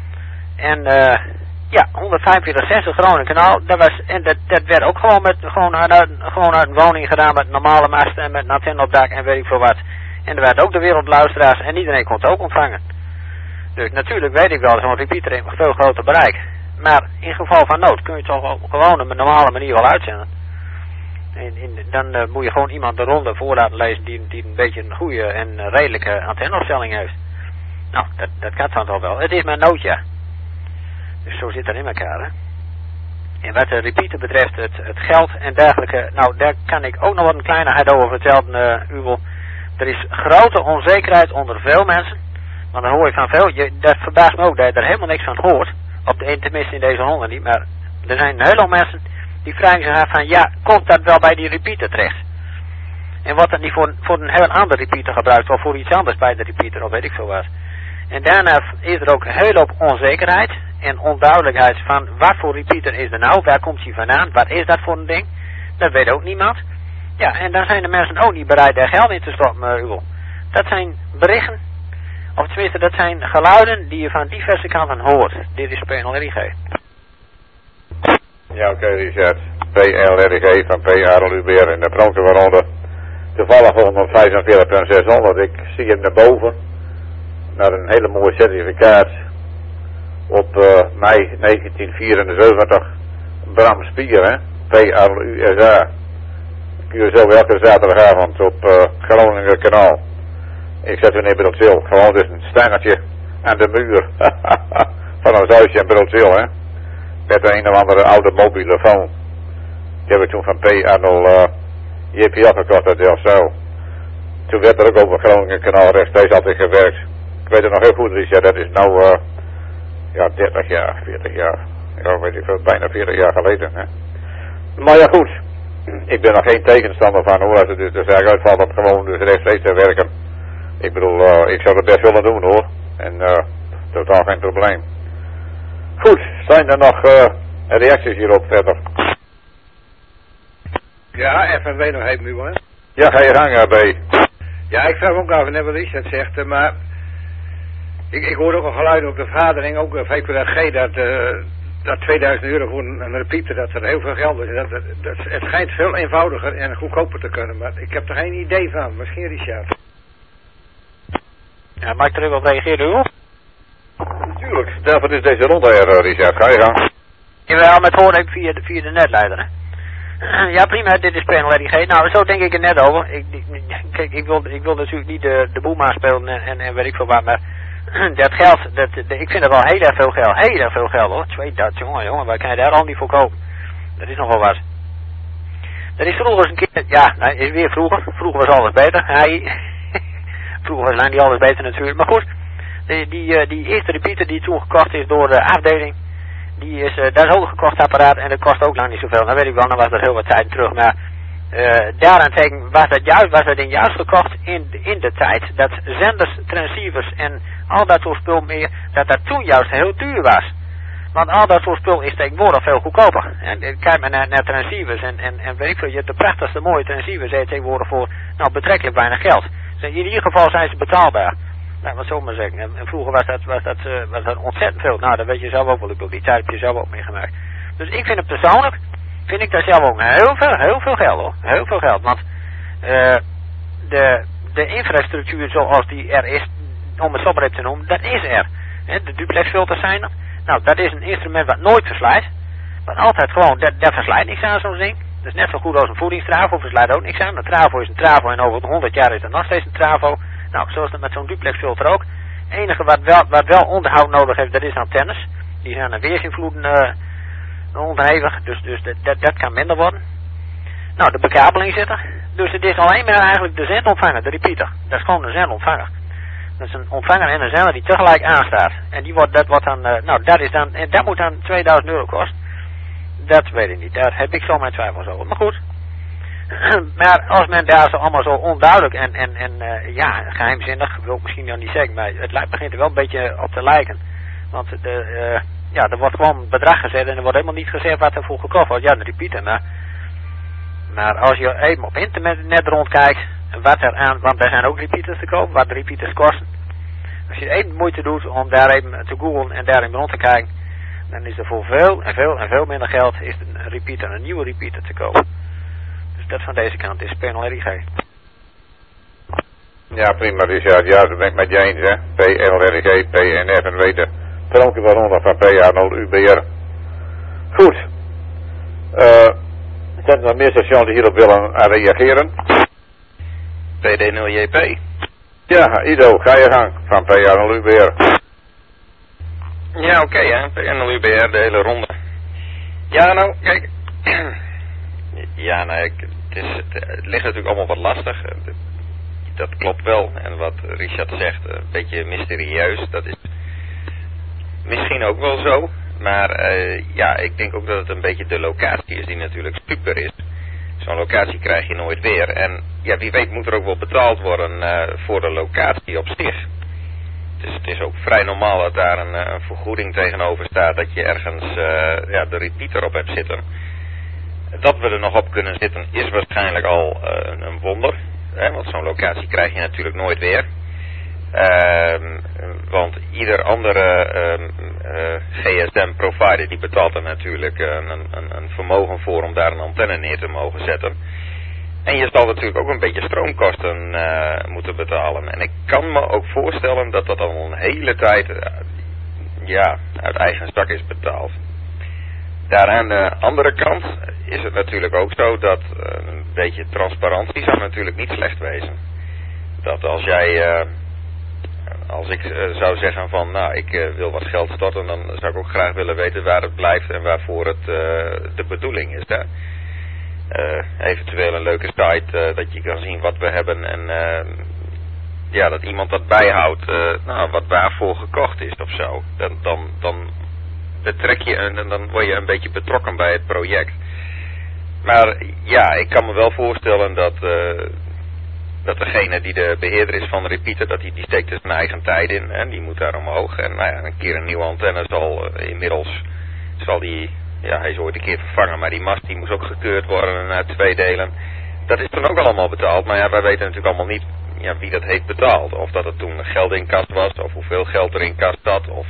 En uh, ja, honderdvijfenveertig punt zes, het Groningen kanaal, dat was, en dat, dat werd ook gewoon, met, gewoon, uit, gewoon uit een woning gedaan met normale masten en met een antenne op dak en weet ik veel wat. En er werden ook de wereldluisteraars en iedereen kon het ook ontvangen. Dus natuurlijk weet ik wel, zo'n repeater heeft een veel groter bereik. Maar in geval van nood kun je het toch gewoon op een normale manier wel uitzenden. En, en dan uh, moet je gewoon iemand de ronde voor laten lezen die, die een beetje een goede en redelijke antenneopstelling heeft. Nou, dat, dat kan dan toch wel. Het is maar nood, ja. Dus zo zit dat in elkaar, hè. En wat de repeater betreft, het, het geld en dergelijke, nou, daar kan ik ook nog wat een kleinigheid over vertellen, uh, Uwe. Er is grote onzekerheid onder veel mensen, want dan hoor je van veel, je, dat verbaast me ook dat je er helemaal niks van hoort, op de, tenminste in deze honden niet, maar er zijn een heleboel mensen die vragen zich af van, ja, komt dat wel bij die repeater terecht? En wordt dat niet voor, voor een heel ander repeater gebruikt, of voor iets anders bij de repeater, of weet ik veel wat. En daarna is er ook een hele hoop onzekerheid en onduidelijkheid van wat voor repeater is er nou, waar komt hij vandaan, wat is dat voor een ding, dat weet ook niemand. Ja, en dan zijn de mensen ook niet bereid daar geld in te stoppen, uh, dat zijn berichten, of tenminste dat zijn geluiden die je van diverse kanten hoort. Dit is P L R I G.
Ja, oké, okay, Richard. P L R I G van P A R L U B R in de Pronkse toevallig honderdvijfenveertig punt zeshonderd. Ik zie hem naar boven. Naar een hele mooie certificaat. Op uh, mei negentien vierenzeventig. Bram Spier, hè. P A R U S A. Kun je zo elke zaterdagavond op uh, Groningen kanaal. Ik zet u in Broodsil. Gewoon dus een stangetje aan de muur. Van ons huisje in Broodsil, hè. Met een of andere oude mobiele phone. Die heb ik toen van P A R L J P L gekocht uit Delfzijl. Toen werd er ook over Groningen kanaal rechtstreeks altijd gewerkt. Ik weet het nog heel goed, Richard, dat is nou uh, ja, dertig jaar, veertig jaar. Ja, weet ik veel, bijna veertig jaar geleden. Hè? Maar ja, goed. Ik ben nog geen tegenstander van hoe als het dus eigenlijk uitvalt om gewoon dus rechtstreeks te werken. Ik bedoel, uh, ik zou het best willen doen hoor. En uh, totaal geen probleem. Goed, zijn er nog uh, reacties hierop verder?
Ja, F N W nog even nu hoor.
Ja, ga je gang, B.
Ja, ik vraag ook af net wat Richard zegt, maar ik, ik hoor ook een geluid op de vergadering, ook van P L R G, dat, uh, dat tweeduizend euro voor een, een repeater, dat er heel veel geld is. Dat, dat, dat, het schijnt veel eenvoudiger en goedkoper te kunnen, maar ik heb er geen idee van. Misschien Richard.
Ja, mag ik er even op reageren, hoor?
Natuurlijk.
Natuurlijk. Daarvoor is deze ronde er, Richard. Ga je gang.
Jawel, met hoor ik via de, via de netleider, hè. Ja, prima, dit is Panel Larry G. Nou, zo denk ik er net over. Ik, ik, kijk, ik wil, ik wil natuurlijk niet de, de boel spelen en, en, en weet ik veel wat, maar dat geld, dat, de, ik vind het wel heel erg veel geld. Heel erg veel geld, hoor. tweeduizend, jongen, jongen, waar kan je daar al niet voor kopen? Dat is nogal wat. Dat is vroeger eens een keer, ja, nou, is weer vroeger. Vroeger was alles beter. Hij, vroeger was lang niet alles beter natuurlijk. Maar goed, die, die, die eerste repeater die toen gekocht is door de afdeling, die is, uh, dat is ook een gekocht apparaat en dat kost ook lang niet zoveel. Dat weet ik wel, dan was dat heel wat tijd terug. Maar uh, daarentegen was dat juist, was dat ding juist gekocht in, in de tijd dat zenders, transceivers en al dat soort spul meer, dat dat toen juist heel duur was. Want al dat soort spul is tegenwoordig veel goedkoper. En, en kijk maar naar, naar transceivers en, en, en weet ik veel, je hebt de prachtigste mooie transceivers zijn tegenwoordig voor nou, betrekkelijk weinig geld. Dus in ieder geval zijn ze betaalbaar. Nou, wat zou ik maar zeggen. En, en vroeger was dat, was, dat, uh, was dat ontzettend veel. Nou, dat weet je zelf ook wel. Ik bedoel, die tijd heb je zelf ook meegemaakt. Dus ik vind het persoonlijk, vind ik dat zelf ook heel veel, heel veel geld hoor. Heel veel geld. Want uh, de, de infrastructuur zoals die er is, om het zo maar even te noemen, dat is er. He, de duplexfilters zijn er. Nou, dat is een instrument wat nooit verslijt. Wat altijd gewoon, dat, dat verslijt niks aan zo'n ding. Dat is net zo goed als een voedingstravo, verslijt ook niks aan. Een travo is een travo en over honderd jaar is het nog steeds een travo. Nou, zo is het met zo'n duplexfilter ook. Het enige wat wel, wat wel onderhoud nodig heeft, dat is antennes. Die zijn aan weersinvloeden uh, onderhevig, dus, dus dat, dat, dat kan minder worden. Nou, de bekabeling zit er. Dus het is alleen maar eigenlijk de zendontvanger, de repeater. Dat is gewoon een zendontvanger. Dat is een ontvanger en een zender die tegelijk aanstaat. En die wordt, dat wordt dan, uh, nou dat is dan, en dat moet dan tweeduizend euro kosten. Dat weet ik niet, daar heb ik zo mijn twijfels over. Maar goed. Maar als men daar zo allemaal zo onduidelijk en, en, en uh, ja, geheimzinnig, wil ik misschien nog niet zeggen, maar het begint er wel een beetje op te lijken. Want de, uh, ja, er wordt gewoon een bedrag gezet en er wordt helemaal niet gezegd wat er voor gekocht wordt. Ja, een repeater, maar, maar als je even op internet net rondkijkt, wat er aan, want er zijn ook repeaters te kopen, wat de repeaters kosten. Als je even moeite doet om daar even te googlen en daar even rond te kijken, dan is er voor veel en veel en veel minder geld is een repeater, een nieuwe repeater te kopen. Dus dat van deze kant is Panel Larry G.
Ja, prima Richard. Ja, dat ben ik met je eens, hè. P N L R G, P N F en weten. Tronken waaronder van P A nul U B R. Goed. Uh, zijn er nog meer stations die hierop willen reageren?
P D nul J P.
Ja, Ido, ga je gang van P A nul U B R.
Ja, oké, okay, hè. P N L U B R, de hele ronde. Ja, nou, kijk. Ja, nou, ik, het, is, het, het ligt natuurlijk allemaal wat lastig. Dat klopt wel. En wat Richard zegt, een beetje mysterieus. Dat is misschien ook wel zo. Maar uh, ja, ik denk ook dat het een beetje de locatie is die natuurlijk super is. Zo'n locatie krijg je nooit weer. En ja, wie weet moet er ook wel betaald worden uh, voor de locatie op zich. Dus het is ook vrij normaal dat daar een, een vergoeding tegenover staat. Dat je ergens uh, ja, de repeater op hebt zitten. Dat we er nog op kunnen zitten is waarschijnlijk al uh, een wonder. Hè, want zo'n locatie krijg je natuurlijk nooit weer. Uh, want ieder andere uh, uh, G S M-provider die betaalt er natuurlijk uh, een, een, een vermogen voor om daar een antenne neer te mogen zetten. En je zal natuurlijk ook een beetje stroomkosten uh, moeten betalen. En ik kan me ook voorstellen dat dat al een hele tijd uh, ja, uit eigen zak is betaald. Daar aan de andere kant is het natuurlijk ook zo dat uh, een beetje transparantie zou natuurlijk niet slecht wezen. Dat als jij, uh, als ik uh, zou zeggen van nou ik uh, wil wat geld storten, dan zou ik ook graag willen weten waar het blijft en waarvoor het uh, de bedoeling is. Hè? Uh, eventueel een leuke site uh, dat je kan zien wat we hebben en uh, ja, dat iemand dat bijhoudt, uh, nou wat waarvoor gekocht is of zo. Dan, dan, dan betrek je en dan word je een beetje betrokken bij het project. Maar ja, ik kan me wel voorstellen dat, uh, dat degene die de beheerder is van de repeater, dat die, die steekt dus zijn eigen tijd in en die moet daar omhoog. En nou ja, een keer een nieuwe antenne zal uh, inmiddels, zal die, ja hij is ooit een keer vervangen, maar die mast die moest ook gekeurd worden uit twee delen. Dat is toen ook allemaal betaald, maar ja, wij weten natuurlijk allemaal niet ja, wie dat heeft betaald. Of dat het toen geld in kast was, of hoeveel geld er in kast zat, of...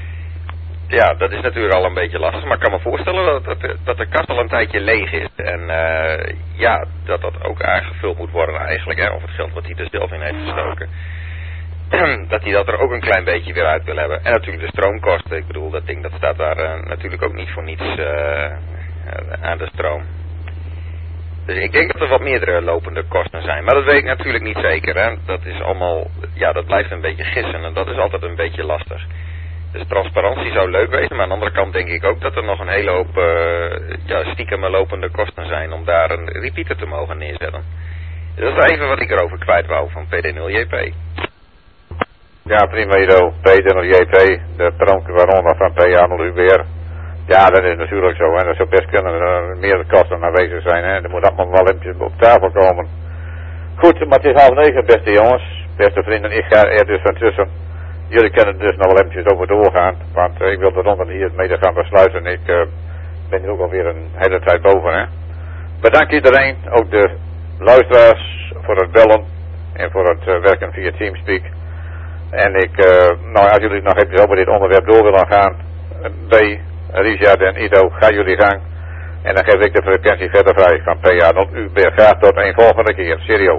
Ja, dat is natuurlijk al een beetje lastig, maar ik kan me voorstellen dat, dat, dat de kast al een tijdje leeg is. En uh, ja, dat dat ook aangevuld moet worden eigenlijk, hè, of het geld wat hij er zelf in heeft gestoken.
dat hij dat er ook een klein beetje weer uit wil hebben. En natuurlijk de stroomkosten. Ik bedoel, dat ding dat staat daar uh, natuurlijk ook niet voor niets uh, aan de stroom. Dus ik denk dat er wat meerdere lopende kosten zijn. Maar dat weet ik natuurlijk niet zeker. Hè. Dat is allemaal, ja, dat blijft een beetje gissen. En dat is altijd een beetje lastig. Dus transparantie zou leuk wezen. Maar aan de andere kant denk ik ook dat er nog een hele hoop uh, ja, stiekem lopende kosten zijn om daar een repeater te mogen neerzetten. Dus dat is even wat ik erover kwijt wou van P D nul J P.
Ja, prima Ido. P D nul J P, de Pronkwaron van P A nul U B R. Ja, dat is natuurlijk zo. En dat zou best kunnen er meerdere kosten aanwezig zijn. Hè. Er moet allemaal wel eventjes op tafel komen. Goed, maar het is half negen, beste jongens. Beste vrienden, ik ga er dus van tussen. Jullie kunnen er dus nog wel eventjes over doorgaan. Want uh, ik wil de ronde hier mede gaan besluiten. Ik uh, ben hier ook alweer een hele tijd boven. Hè. Bedankt iedereen, ook de luisteraars, voor het bellen. En voor het uh, werken via Teamspeak. En ik, uh, nou als jullie nog even over dit onderwerp door willen gaan. B, Richard en Ido, ga jullie gang. En dan geef ik de frequentie verder vrij van P A nul U B R. Graag tot een volgende keer. Serio.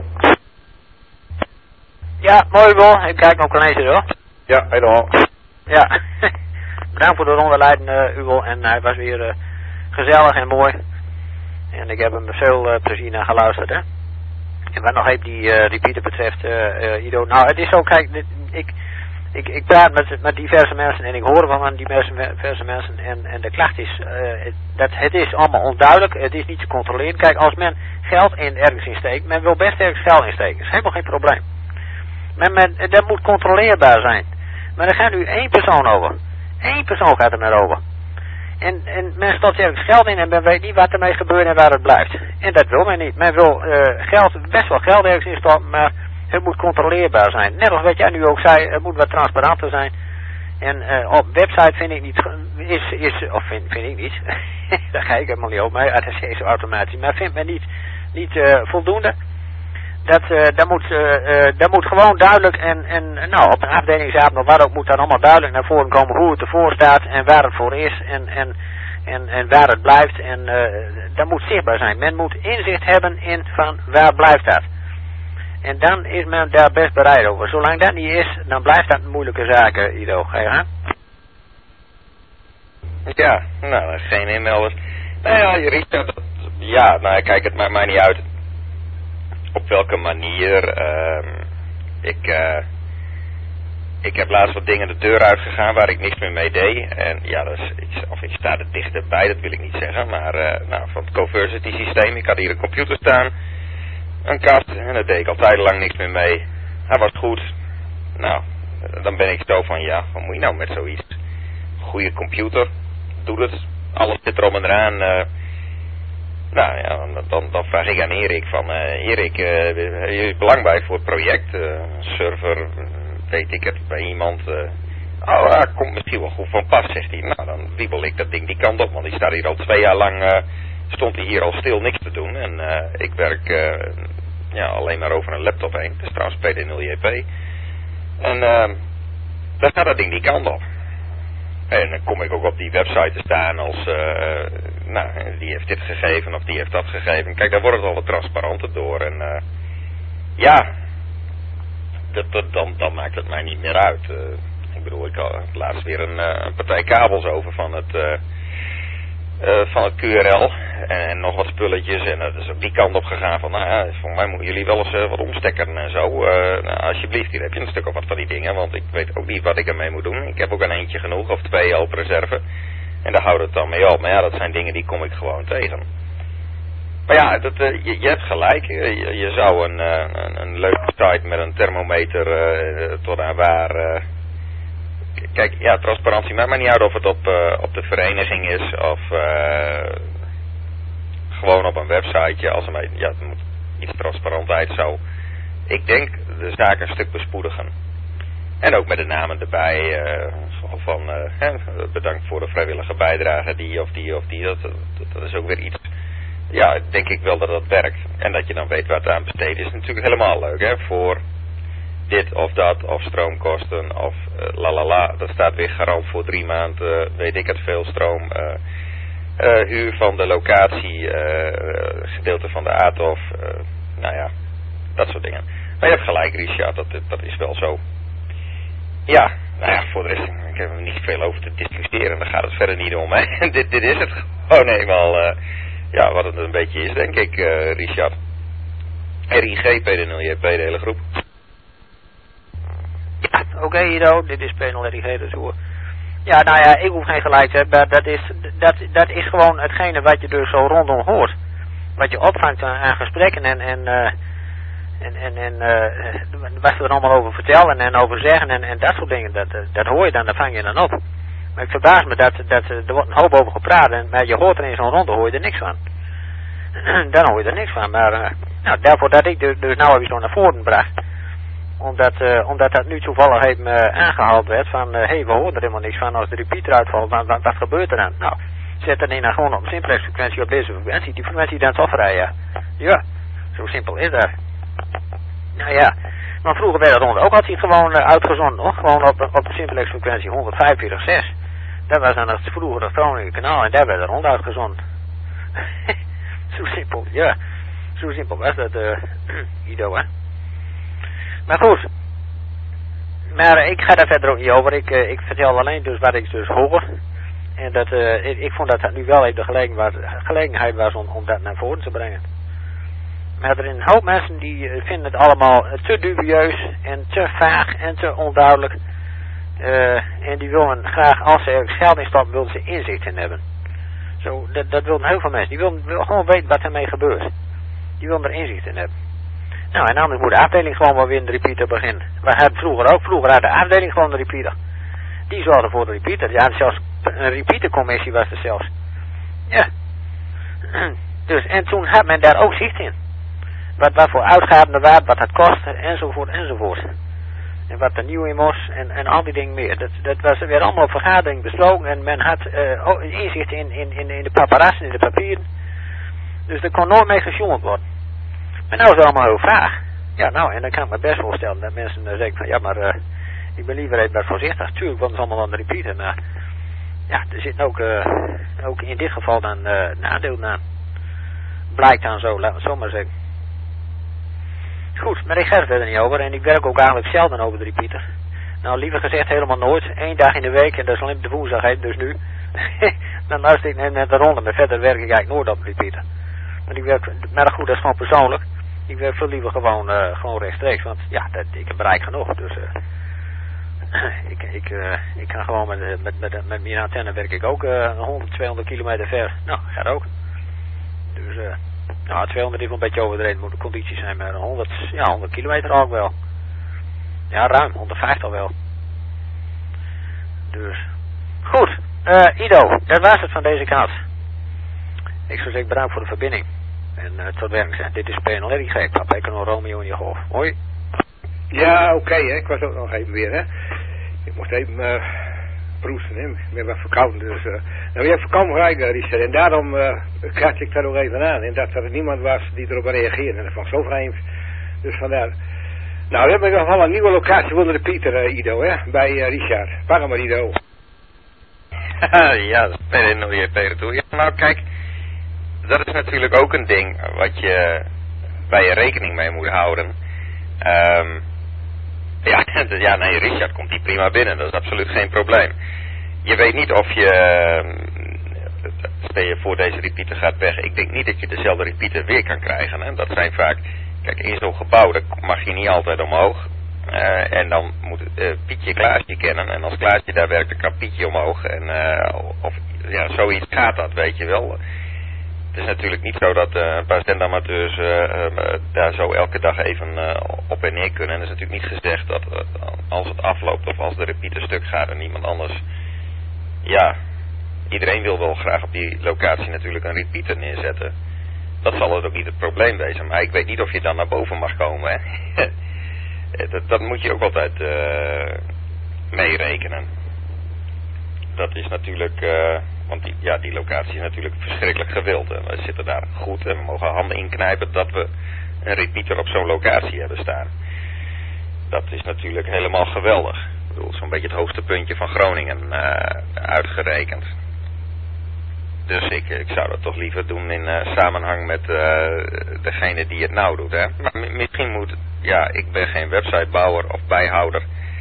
Ja, mooi wel. Ik kijk nog een klein hoor.
Ja, helemaal.
Ja. Bedankt voor de ronde leiden, uh, Uwel. En hij was weer uh, gezellig en mooi. En ik heb hem met veel uh, plezier naar geluisterd, hè. En wat nog even die uh, repeater betreft, uh, uh, Ido. Nou, het is zo, kijk, dit, ik... Ik, ik praat met, met diverse mensen en ik hoor van diverse, diverse mensen en, en de klacht is, uh, het, dat het is allemaal onduidelijk, het is niet te controleren. Kijk, als men geld in ergens insteekt, men wil best ergens geld insteken, dat is helemaal geen probleem. Maar men, dat moet controleerbaar zijn. Maar er gaat nu één persoon over. Eén persoon gaat er naar over. En, en men stort ergens geld in en men weet niet wat ermee gebeurt en waar het blijft. En dat wil men niet. Men wil uh, geld, best wel geld ergens instorten, maar het moet controleerbaar zijn. Net als wat jij nu ook zei, het moet wat transparanter zijn. En uh, op website vind ik niet, is, is of vind, vind ik niet, daar ga ik helemaal niet op, maar het is zo automatisch, maar vindt men niet, niet uh, voldoende. Dat, uh, dat, moet, uh, uh, dat moet gewoon duidelijk en, en nou, op een afdelingsavond of wat ook moet dan allemaal duidelijk naar voren komen hoe het ervoor staat en waar het voor is en, en, en, en waar het blijft. En uh, dat moet zichtbaar zijn. Men moet inzicht hebben in van waar blijft dat. En dan is men daar best bereid over. Zolang dat niet is, dan blijft dat een moeilijke zaak, Ido. Ga je gaan?
Ja, nou, geen inmelders. Nou ja, je Richard, ja, nou kijk, het maakt mij niet uit op welke manier. Uh, ik, uh, ik heb laatst wat dingen de deur uitgegaan waar ik niks meer mee deed. En ja, dat is iets, of ik sta er dichterbij, dat wil ik niet zeggen. Maar uh, nou, van het Coversity systeem, ik had hier een computer staan. Een kast, en daar deed ik al tijdenlang niks meer mee. Hij was goed. Nou, dan ben ik zo van, ja, wat moet je nou met zoiets? Goede computer, doe het. Alles zit erom en eraan. Uh, nou ja, dan, dan vraag ik aan Erik van, uh, Erik, uh, je is belang bij voor het project. Uh, server, weet ik het, bij iemand. Uh, oh, ja, komt misschien wel goed van pas, zegt hij. Nou, dan wiebel ik dat ding die kant op, want die staat hier al twee jaar lang... Uh, stond hij hier al stil niks te doen. En uh, ik werk uh, ja, alleen maar over een laptop heen. Het is trouwens P D nul J P. En uh, dan gaat dat ding die kant op. En dan kom ik ook op die website te staan als... Uh, nou, die heeft dit gegeven of die heeft dat gegeven. Kijk, daar wordt het al wat transparanter door. En uh, ja, dat, dat, dan, dan maakt het mij niet meer uit. Uh, ik bedoel, ik had laatst weer een, uh, een partij kabels over van het... Uh, Uh, van het Q R L en, en nog wat spulletjes en dat is ook die kant op gegaan van nou ja, volgens mij moeten jullie wel eens uh, wat omstekken en zo. Uh, nou, alsjeblieft, hier heb je een stuk of wat van die dingen, want ik weet ook niet wat ik ermee moet doen. Ik heb ook een eentje genoeg of twee al op reserve en daar houdt het dan mee op. Maar ja, dat zijn dingen die kom ik gewoon tegen. Maar ja, dat, uh, je, je hebt gelijk. Je, je zou een, uh, een, een leuke site met een thermometer uh, tot aan waar... Uh, Kijk, ja, transparantie maakt mij niet uit of het op, uh, op de vereniging is of uh, gewoon op een websiteje. Als er, ja, het moet iets transparantheid zo. Ik denk de zaak een stuk bespoedigen. En ook met de namen erbij uh, van uh, bedankt voor de vrijwillige bijdrage die of die of die. Dat, dat, dat is ook weer iets. Ja, denk ik wel dat dat werkt. En dat je dan weet waar het aan besteed is. Natuurlijk helemaal leuk, hè, voor... dit of dat, of stroomkosten, of uh, la la la. Dat staat weer garant voor drie maanden, uh, weet ik het veel, stroom. Uh, uh, huur van de locatie, uh, gedeelte van de A T O F, uh, nou ja, dat soort dingen. Maar je hebt gelijk, Richard, dat, dat is wel zo. Ja, nou ja, voor de rest, ik heb er niet veel over te discussiëren, daar gaat het verder niet om, hè. dit, dit is het gewoon eenmaal, uh, ja, wat het een beetje is, denk ik, uh, Richard. R I G, P D nul J P, de hele groep.
Ja, oké okay, Ido, dit is P nul R I G, dus hoor. Ja, nou ja, ik hoef geen gelijk te hebben, dat is, dat, dat is gewoon hetgene wat je dus zo rondom hoort. Wat je opvangt aan, aan gesprekken en, en, uh, en, en, en uh, wat we er allemaal over vertellen en over zeggen en, en dat soort dingen, dat, dat hoor je dan, dat vang je dan op. Maar ik verbaas me dat, dat er wordt een hoop over gepraat, en, maar je hoort er in zo'n ronde, hoor je er niks van. Dan hoor je er niks van, maar uh, nou, daarvoor dat ik dus, dus nou even zo naar voren bracht. Omdat, uh, omdat dat nu toevallig heeft me aangehaald werd van, hé, uh, hey, we horen er helemaal niks van als de repeater uitvalt, wat, wat, wat gebeurt er dan? Nou, zet er dan gewoon op simplex frequentie op deze frequentie, die frequentie dan toch rijden. Ja, zo simpel is dat. Nou ja, maar vroeger werd dat ook altijd gewoon uh, uitgezonden, nog gewoon op, op de simplex frequentie honderdvijfenveertig komma zes. Dat was dan het vroegere Groningen kanaal en daar werd er rond uitgezonden. Zo simpel, ja. Zo simpel was dat, uh, Ido, hè. Maar goed. Maar ik ga daar verder ook niet over. Ik, uh, ik vertel alleen dus wat ik dus hoor. En dat, uh, ik, ik vond dat dat nu wel even de gelegenheid was, gelegenheid was om, om dat naar voren te brengen. Maar er zijn een hoop mensen die uh, vinden het allemaal te dubieus en te vaag en te onduidelijk. Uh, en die willen graag, als ze er geld in stappen, willen ze inzicht in hebben. Zo, dat, dat willen heel veel mensen. Die willen, willen gewoon weten wat ermee gebeurt. Die willen er inzicht in hebben. Nou, en anders moet de afdeling gewoon wel weer een repeater beginnen. We hadden vroeger ook, vroeger had de afdeling gewoon een repeater. Die zorgde voor de repeater. Ja, zelfs een repeatercommissie was er zelfs. Ja. Dus, en toen had men daar ook zicht in. Wat, wat voor uitgaven er waren, wat het kostte, enzovoort, enzovoort. En wat er nieuw in was, en, en al die dingen meer. Dat, dat was weer allemaal op vergadering besloten, en men had uh, ook inzicht in, in, in, in de paparassen, in de papieren. Dus er kon nooit mee gesjoemeld worden. Maar nou is het allemaal heel vaag. Ja, nou, en dan kan ik me best voorstellen dat mensen uh, zeggen van, ja, maar uh, ik ben liever even wat voorzichtig. Tuurlijk, want het is allemaal aan de repeater. Maar ja, er zit ook, uh, ook in dit geval dan uh, nadeel aan. Blijkt dan zo, laten we het zo maar zeggen. Goed, maar ik ga er verder niet over. En ik werk ook eigenlijk zelden over de repeater. Nou, liever gezegd helemaal nooit. Eén dag in de week, en dat is alleen de woensdag, hè, dus nu. Dan luister ik net de ronde, maar verder werk ik eigenlijk nooit op de repeater. Maar ik werk, maar goed, dat is gewoon persoonlijk. Ik werk veel liever gewoon, uh, gewoon rechtstreeks, want ja, dat, ik heb bereik genoeg. Dus uh, ik, ik, uh, ik kan gewoon met, met, met, met mijn antenne werk ik ook uh, honderd, tweehonderd kilometer ver. Nou, gaat ook. Dus, uh, nou, tweehonderd is wel een beetje overdreven, moet de conditie zijn, maar honderd, ja, honderd kilometer ook wel. Ja, ruim, honderdvijftig wel. Dus, goed. Uh, Ido, dat was het van deze kant. Ik zou zeggen bedankt voor de verbinding. En uh, tot werk. Dit is P nul R I G, Papa Econo Romeo in je golf. Hoi.
Ja, oké, okay, hè. Ik was ook nog even weer, hè. Ik moest even uh, proesten, hè. Ik ben wat verkouden, dus... Uh, nou, je hebt voorkomen gelijk, uh, Richard. En daarom uh, krijg ik daar ook even aan. En dat er niemand was die erop reageerde. En dat vond ik zo vreemd. Dus vandaar... Nou, we hebben in ieder geval een nieuwe locatie onder de Pieter, uh, Ido, hè. Bij uh, Richard. Pak hem maar, Ido.
Ja, dat is een mooie retour. Ja, nou kijk, dat is natuurlijk ook een ding wat je bij je rekening mee moet houden. Um, ja, ja, nee, Richard komt die prima binnen, dat is absoluut geen probleem. Je weet niet of je, stel je voor deze repeater gaat weg, ik denk niet dat je dezelfde repeater weer kan krijgen. Hè? Dat zijn vaak, kijk, in zo'n gebouw, daar mag je niet altijd omhoog. Uh, en dan moet uh, Pietje Klaasje kennen. En als Klaasje daar werkt, dan kan Pietje omhoog. En, uh, of ja, zoiets gaat dat, weet je wel. Het is natuurlijk niet zo dat uh, een paar zendamateurs uh, uh, daar zo elke dag even uh, op en neer kunnen. En het is natuurlijk niet gezegd dat uh, als het afloopt of als de repeater stuk gaat en niemand anders... Ja, iedereen wil wel graag op die locatie natuurlijk een repeater neerzetten. Dat zal het ook niet het probleem wezen. Maar ik weet niet of je dan naar boven mag komen, hè. Dat, dat moet je ook altijd uh, meerekenen. Dat is natuurlijk, uh, want die, ja, die locatie is natuurlijk verschrikkelijk gewild. En we zitten daar goed en we mogen handen inknijpen dat we een repeater op zo'n locatie hebben staan. Dat is natuurlijk helemaal geweldig. Ik bedoel, zo'n beetje het hoogste puntje van Groningen uh, uitgerekend. Dus ik, ik zou dat toch liever doen in uh, samenhang met uh, degene die het nou doet. Hè? Maar m- misschien moet, ja, ik ben geen websitebouwer of bijhouder.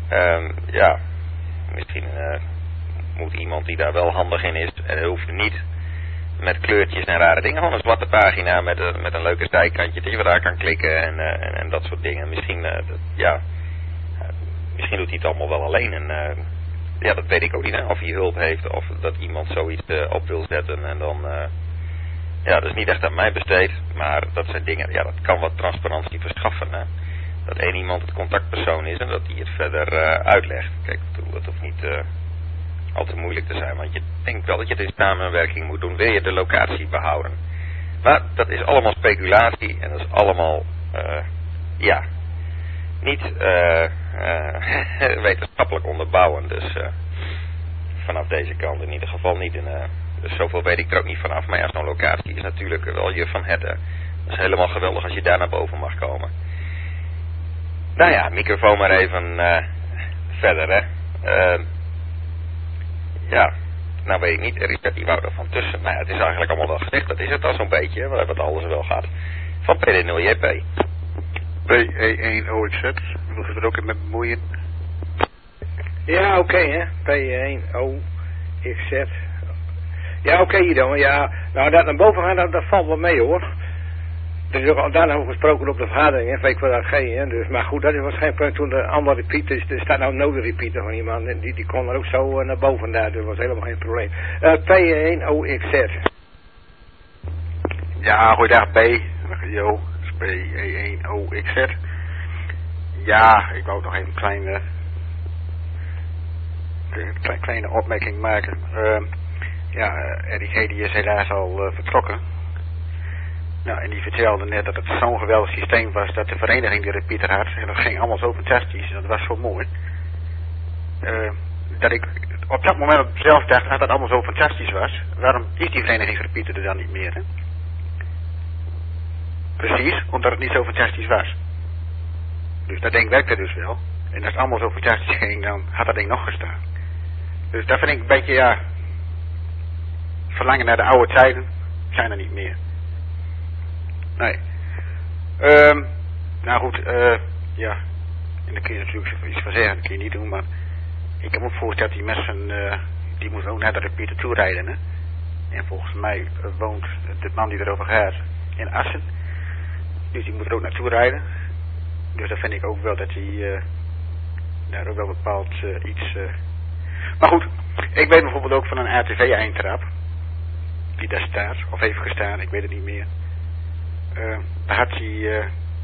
Um, ja, misschien uh, moet iemand die daar wel handig in is, en dat hoeft niet met kleurtjes en rare dingen, gewoon een zwarte pagina met, uh, met een leuke zijkantje dat je daar kan klikken en, uh, en, en dat soort dingen. Misschien, uh, dat, ja, uh, misschien doet hij het allemaal wel alleen en uh, ja, dat weet ik ook niet, hè, of hij hulp heeft of dat iemand zoiets uh, op wil zetten en dan, uh, ja, dat is niet echt aan mij besteed, maar dat zijn dingen, ja, dat kan wat transparantie verschaffen, hè. Dat één iemand het contactpersoon is en dat hij het verder uh, uitlegt. Kijk, dat hoeft niet uh, al te moeilijk te zijn, want je denkt wel dat je het in samenwerking moet doen, wil je de locatie behouden. Maar dat is allemaal speculatie en dat is allemaal, uh, ja, niet uh, uh, wetenschappelijk onderbouwen. Dus uh, vanaf deze kant in ieder geval niet. In, uh, dus zoveel weet ik er ook niet vanaf. Maar ja, zo'n locatie is natuurlijk wel je van het. Uh, dat is helemaal geweldig als je daar naar boven mag komen. Nou ja, microfoon maar even uh, verder, hè. Uh, ja, nou weet ik niet, er is die wou er van tussen. Maar ja, het is eigenlijk allemaal wel gezegd, dat is het al zo'n beetje, hè. We hebben het alles wel gehad. Van P D nul J P.
B E één O X Z, wil je er ook in met bemoeien?
Ja, oké, okay, hè. P één O X Z. Ja, oké, okay, dan. Ja, nou, dat naar boven gaan, dat, dat valt wel mee, hoor. Er is ook al daarna over gesproken op de vergadering, hè, weet ik wel dat geen, hè. Dus, maar goed, dat is waarschijnlijk toen de andere repeat, dus er staat nou een node repeater van iemand, en die, die kon er ook zo uh, naar boven daar, dus dat was helemaal geen probleem. Uh, P één O X Z.
Ja, goeiedag, B. Jo, P één O X Z. Ja, ik wou nog even een kleine, kleine, kleine opmerking maken. Uh, ja, R I G die is helaas al uh, vertrokken. Nou, en die vertelde net dat het zo'n geweldig systeem was dat de vereniging die repeater had, en dat ging allemaal zo fantastisch, dat was zo mooi. Uh, dat ik op dat moment zelf dacht dat dat allemaal zo fantastisch was, waarom is die verenigingsrepeater er dan niet meer, hè? Precies, omdat het niet zo fantastisch was. Dus dat ding werkte dus wel. En als het allemaal zo fantastisch ging, dan had dat ding nog gestaan. Dus dat vind ik een beetje, ja, verlangen naar de oude tijden, zijn er niet meer. Nee. Um, nou goed, uh, ja. En daar kun je natuurlijk iets van zeggen, dat kun je niet doen, maar ik heb me voorgesteld dat die mensen, uh, die moeten ook naar de repeater toe rijden, hè. En volgens mij uh, woont de man die erover gaat in Assen. Dus die moet er ook naartoe rijden. Dus dat vind ik ook wel dat hij uh, daar ook wel bepaald uh, iets... Uh... Maar goed, ik weet bijvoorbeeld ook van een R T V-eindtrap. Die daar staat, of heeft gestaan, ik weet het niet meer. Uh, daar had hij uh,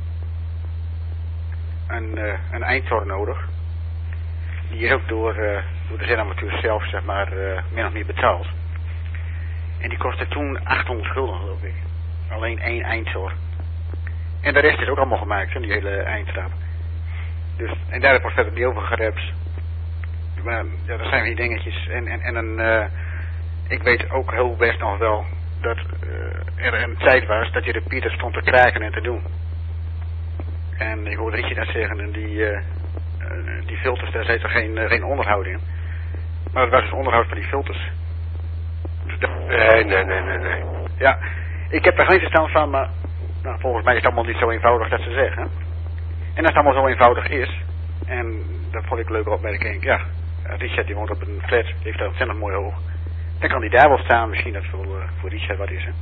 een, uh, een eindtoren nodig. Die is ook door, uh, door de zenamateur zelf, zeg maar, uh, min of meer betaald. En die kostte toen achthonderd gulden, geloof ik. Alleen één eindtoren. En de rest is ook allemaal gemaakt, hè, die hele eindtrap. Dus, en daar wordt verder niet over gerept. Maar ja, dat zijn die dingetjes. En, en, en een, uh, ik weet ook heel best nog wel dat uh, er een tijd was dat je repeater stond te kraken en te doen. En ik hoorde Richie net zeggen, en die, uh, uh, die filters, daar zit er geen, uh, geen onderhoud in. Maar het was dus onderhoud van die filters. Dus dat,
nee, nee, nee, nee, nee.
Ja, ik heb er geen verstand van, maar nou, volgens mij is het allemaal niet zo eenvoudig dat ze zeggen. En als het allemaal zo eenvoudig is, en dat vond ik een leuke opmerking, ja, Richard die woont op een flat, die heeft daar ontzettend mooi hoog. Dan kan die daar wel staan, misschien dat voor, uh, voor Richard wat is, hè.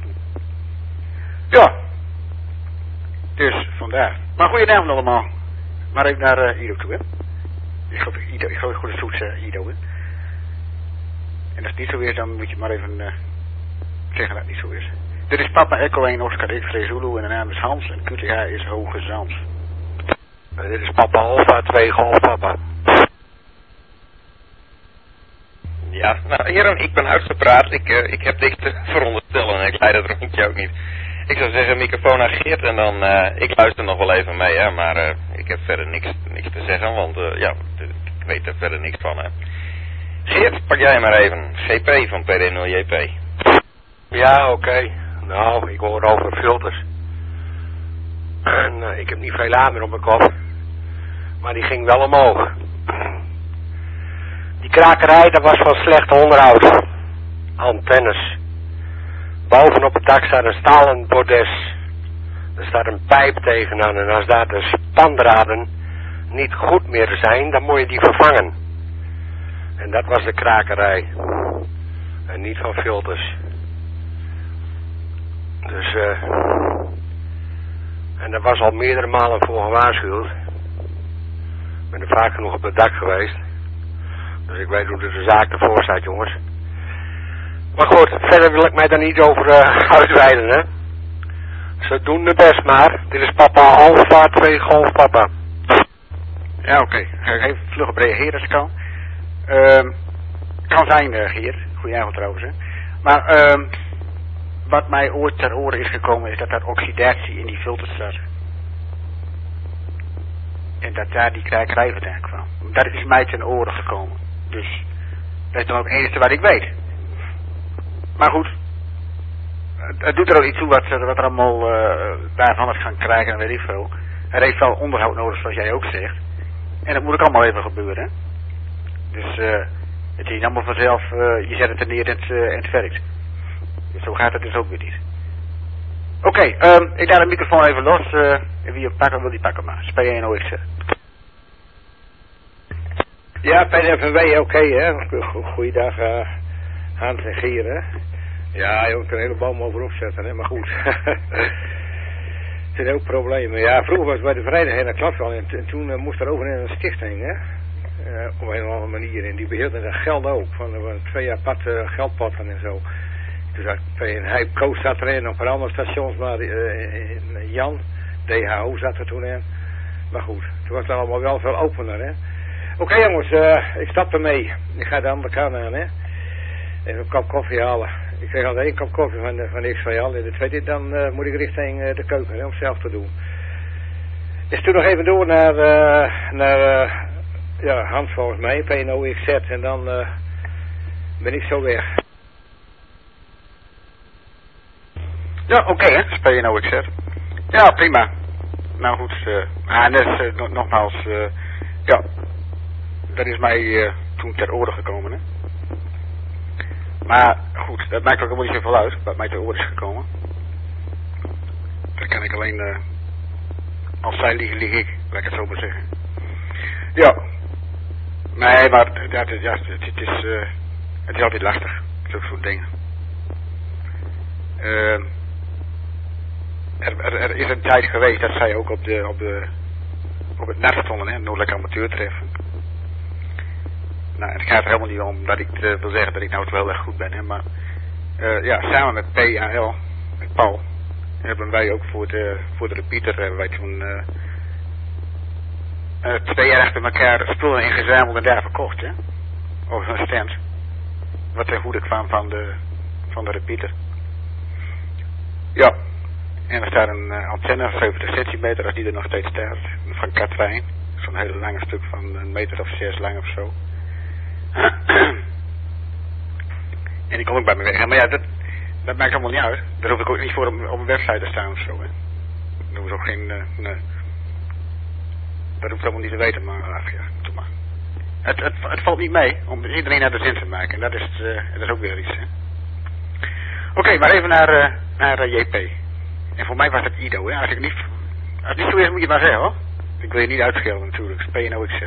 Ja. Dus, vandaar. Maar goedenavond allemaal. Maar even naar uh, Ido toe, hè. Ik geloof Ido, ik geloof goed het zoet uh, Ido, hè. En als het niet zo is, dan moet je maar even uh, zeggen dat het niet zo is. Dit is Papa Echo één Oscar X-Ray Zulu en de naam is Hans en Q T H is Hoge Zand.
Uh, dit is Papa Alpha twee Golf Papa.
Ja, nou heren, ik ben uitgepraat. Ik, uh, ik heb niks te veronderstellen en ik leid het rondje ook niet. Ik zou zeggen, microfoon naar Geert en dan, uh, ik luister nog wel even mee, hè, maar uh, ik heb verder niks, niks te zeggen, want uh, ja, ik weet er verder niks van, hè. Geert, pak jij maar even, G P van P D nul J P.
Ja, oké. Okay. Nou, ik hoor over filters. En uh, ik heb niet veel aan meer op mijn kop. Maar die ging wel omhoog. Die krakerij, dat was van slecht onderhoud. Antennes. Bovenop het dak staat een stalen bordes. Er staat een pijp tegenaan en als daar de spandraden
niet goed meer zijn, dan moet je die vervangen. En dat was de krakerij. En niet van filters. Dus, eh... Uh, en daar was al meerdere malen voor gewaarschuwd. Ik ben er vaak genoeg op het dak geweest. Dus ik weet hoe de zaak ervoor staat, jongens. Maar goed, verder wil ik mij daar niet over uh, uitweiden, hè. Ze doen het best maar. Dit is papa Alfa twee Golf papa.
Ja, oké. Okay. Ga ik even vlug op reageren als ik kan. Uh, kan zijn, uh, Geert. Goedenavond trouwens, hè. Maar, uh, wat mij ooit ter oren is gekomen is dat daar oxidatie in die filters zat. En dat daar die krijkerij vandaan kwam. Dat is mij ten oren gekomen. Dus, dat is dan ook het enige wat ik weet. Maar goed. Het, het doet er ook iets toe wat, wat er allemaal uh, daarvan is gaan krijgen en weet ik veel. Er heeft wel onderhoud nodig zoals jij ook zegt. En dat moet ook allemaal even gebeuren. Dus uh, het is niet allemaal vanzelf, uh, je zet het er neer en het, uh, en het werkt. Dus zo gaat het dus ook weer niet. Oké, okay, um, ik laat de microfoon even los. Uh, en wie je pakken wil, die pakken maar. Speel je een O X.
Ja, bij de F N W oké, okay, hè. Goeiedag, uh, Hans en Gier, hè. Ja, je kunt een hele boom over opzetten, hè. Maar goed. Er zijn ook problemen. Ja, vroeger was het bij de Vereniging in de klas wel. En, en toen uh, moest er over in een stichting, hè. Uh, op een of andere manier. En die beheerde dat geld ook. Van uh, twee aparte geldpotten en zo. Dus een Hypeco zat erin, op een ander stations, maar uh, in Jan, D H O zat er toen in. Maar goed, toen was het allemaal wel veel opener, hè. Oké okay, jongens, uh, ik stap ermee. Ik ga de andere kant aan, hè. Even een kop koffie halen. Ik kreeg al één kop koffie van, van X V L. En de tweede, dan uh, moet ik richting uh, de keuken, hè, om het zelf te doen. Dus toen nog even door naar, uh, naar uh, ja, Hans volgens mij, P N O X Z. En dan uh, ben ik zo weg.
Ja, oké, okay, hè. Speel je nou ik zeg. Ja, prima. Nou goed, uh, H N S, uh, no nogmaals, uh, ja, dat is mij uh, toen ter oren gekomen, hè. Maar goed, dat maakt ook helemaal niet zoveel uit, wat mij ter oren is gekomen. Dat kan ik alleen, uh, als zij liegen, lieg ik, laat ik het zo maar zeggen. Ja. Nee, maar ja, het, ja, het, het, is, uh, het is altijd lastig, zulke soort dingen. Uh, Er, er, er is een tijd geweest dat zij ook op, de, op, de, op het net stonden, hè, Noordelijk Amateur treffen. Nou, het gaat er helemaal niet om dat ik uh, wil zeggen dat ik nou het wel echt goed ben, hè, maar uh, ja, samen met P A L, met Paul, hebben wij ook voor de, voor de repeater, hebben wij toen uh, uh, twee jaar achter elkaar spullen ingezameld en daar verkocht, hè, over een stand. Wat ten goede kwam van de, van de repeater. Ja. En er staat een uh, antenne, zeventig centimeter, als die er nog steeds staat, van Katrijn. Zo'n hele lange stuk van een meter of zes lang of zo. En die kom ik bij me weg. Maar ja, dat, dat maakt allemaal niet uit. Daar hoef ik ook niet voor op, op een website te staan of zo, hè. Dat hoeft ook geen, uh, nee. Dat hoeft allemaal niet te weten, maar ach ja, doe maar. Het, het, het valt niet mee om iedereen naar de zin te maken. En dat is, uh, dat is ook weer iets, hè. Oké, okay, maar even naar, uh, naar uh, J P. En voor mij was het Ido, hè. Als ik niet, als het niet zo is, moet je maar zeggen, hoor. Ik wil je niet uitschelden natuurlijk. P N O X Z.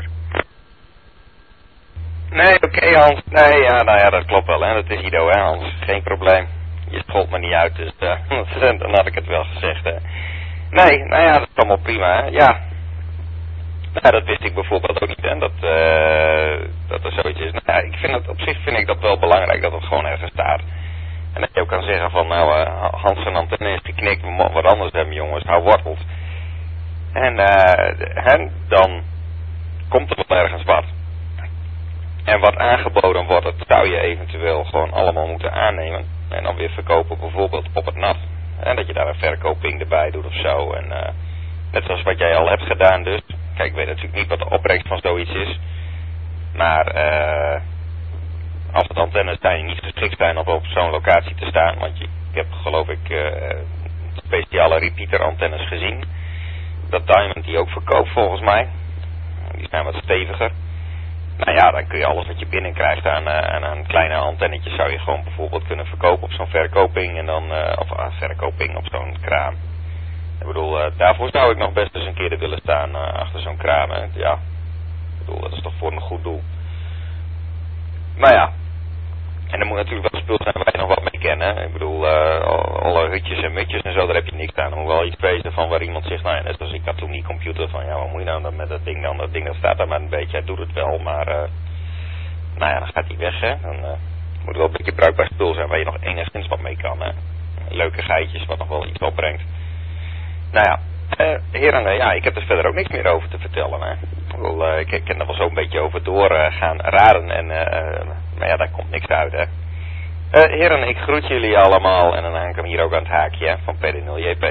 Nee, oké okay, Hans. Nee, ja, nou ja, dat klopt wel, hè. Dat is Ido, hè Hans. Geen probleem. Je schold me niet uit, dus uh, dan had ik het wel gezegd, hè. Nee, nou ja, dat is allemaal prima, hè. Ja. Nou, dat wist ik bijvoorbeeld ook niet, hè. Dat, uh, dat er zoiets is. Nou ja, ik vind het, op zich vind ik dat wel belangrijk dat het gewoon ergens staat. En dat je ook kan zeggen van, nou, uh, Hans zijn antenne is geknikt, we mogen wat anders hebben, jongens, hou wortelt. En, uh, en dan komt er wel ergens wat. En wat aangeboden wordt, dat zou je eventueel gewoon allemaal moeten aannemen. En dan weer verkopen bijvoorbeeld op het nat. En dat je daar een verkoping erbij doet of zo. En uh, net zoals wat jij al hebt gedaan dus. Kijk, ik weet natuurlijk niet wat de opbrengst van zoiets is. Maar uh, als het antennes zijn die niet geschikt zijn om op zo'n locatie te staan. Want je, ik heb geloof ik uh, speciale repeater antennes gezien. Dat Diamond die ook verkoopt volgens mij. Die zijn wat steviger. Nou ja, dan kun je alles wat je binnenkrijgt aan, uh, aan een kleine antennetje zou je gewoon bijvoorbeeld kunnen verkopen op zo'n verkoping en dan, uh, of uh, verkoping op zo'n kraam. Ik bedoel, uh, daarvoor zou ik nog best eens een keer willen staan uh, achter zo'n kraam. Hè. Ja, ik bedoel, dat is toch voor een goed doel. Maar ja, en er moet natuurlijk wel spul zijn waar je nog wat mee kent. Hè. Ik bedoel, uh, alle hutjes en mutjes en zo, daar heb je niks aan. Hoewel iets wezen van waar iemand zegt, nou ja, net als ik had toen die computer van, ja, wat moet je nou dan met dat ding dan? Dat ding dat staat daar maar een beetje, hij doet het wel, maar uh, nou ja, dan gaat hij weg, hè. Dan uh, moet wel een beetje bruikbaar spul zijn waar je nog enigszins wat mee kan, hè. Leuke geitjes, wat nog wel iets opbrengt. Nou ja, uh, heren, uh, ja, ik heb er verder ook niks meer over te vertellen, hè. Ik, bedoel, uh, ik, ik kan er wel zo'n beetje over door uh, gaan raden en, uh, maar ja, daar komt niks uit, hè. Uh, heren, ik groet jullie allemaal en dan hang ik hem hier ook aan het haakje, hè, van P D nul J P.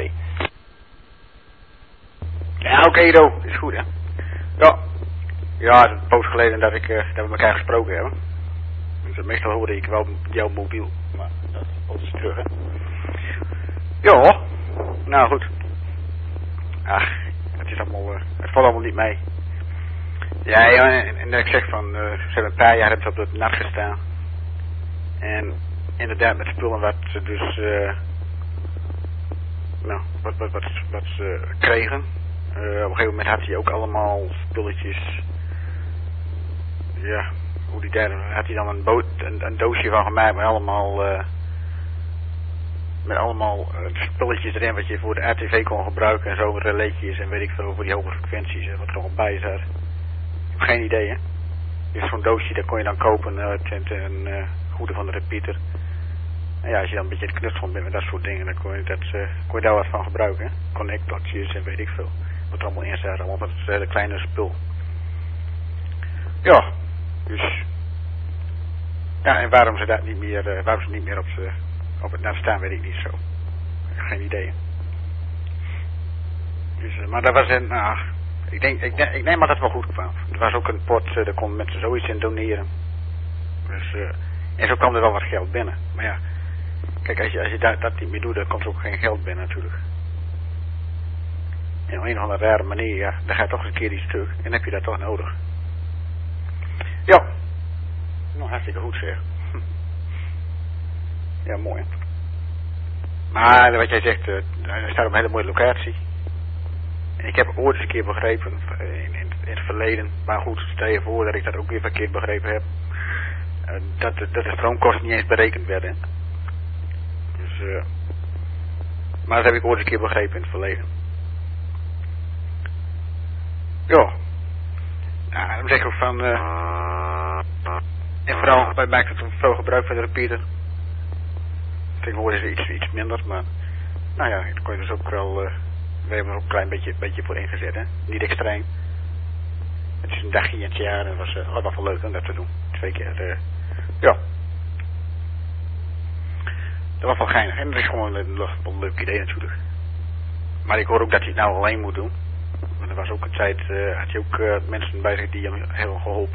Ja, oké, okay, Do, is goed, hè. Ja, ja, het is een poos geleden dat, ik, uh, dat we elkaar gesproken hebben. Dus meestal hoorde ik wel jouw mobiel, maar dat is eens terug, hè. Ja, nou goed. Ach, het is allemaal, uh, het valt allemaal niet mee. Ja, ja en, en ik zeg van, uh, ze hebben een paar jaar hebben ze op de nat gestaan. En inderdaad met spullen wat ze dus, uh, nou, wat, wat, wat, wat ze kregen. Uh, op een gegeven moment had hij ook allemaal spulletjes. Ja, hoe die daar, had hij dan een, boot, een, een doosje van gemaakt met allemaal, uh, met allemaal uh, spulletjes erin wat je voor de R T V kon gebruiken en zo, relaytjes en weet ik veel voor die hoge frequenties en wat er nog bij zat. Ik heb geen idee, hè. Dus zo'n doosje, dat kon je dan kopen, uh, ten, ten uh, goede van de repeater. En ja, als je dan een beetje het knutsel bent met dat soort dingen, dan kon je, dat, uh, kon je daar wat van gebruiken, hè. Connectortjes en weet ik veel. Wat er allemaal in staat, allemaal dat is hele kleine spul. Ja, dus. Ja, en waarom ze dat niet meer, uh, waarom ze niet meer op, ze, op het net staan, weet ik niet zo. Geen idee. Dus, uh, maar dat was een, nou, ik denk, ik, ik neem maar dat het wel goed kwam. Er was ook een pot, uh, daar konden mensen zoiets in doneren. Dus, uh, en zo kwam er wel wat geld binnen. Maar ja, kijk, als je, als je dat, dat niet meer doet, dan komt er ook geen geld binnen natuurlijk. En op een of andere rare manier, ja, dan gaat toch eens een keer iets terug. En dan heb je dat toch nodig. Ja. Nou, hartstikke goed zeg. Ja, mooi. Maar wat jij zegt, uh, er staat op een hele mooie locatie. En ik heb ooit eens een keer begrepen, in, in, in het verleden, maar goed, stel je voor dat ik dat ook weer verkeerd begrepen heb, uh, dat, dat de stroomkosten niet eens berekend werden. Dus, uh, maar dat heb ik ooit eens een keer begrepen in het verleden. Ja. Nou, dan zeg ik ook van, uh, en vooral, wij maken het veel gebruik van de repeater. Tegenwoordig is het iets, iets minder, maar, nou ja, daar kon je dus ook wel, uh, we hebben er ook een klein beetje, beetje voor ingezet, hè. Niet extreem. Het is een dagje in het jaar en het was uh, wel leuk om dat te doen. Twee keer, uh, ja. Dat was wel geinig. En dat is gewoon een, een, een leuk idee natuurlijk. Maar ik hoor ook dat hij het nou alleen moet doen. Want er was ook een tijd, uh, had hij ook uh, mensen bij zich die hem hebben geholpen.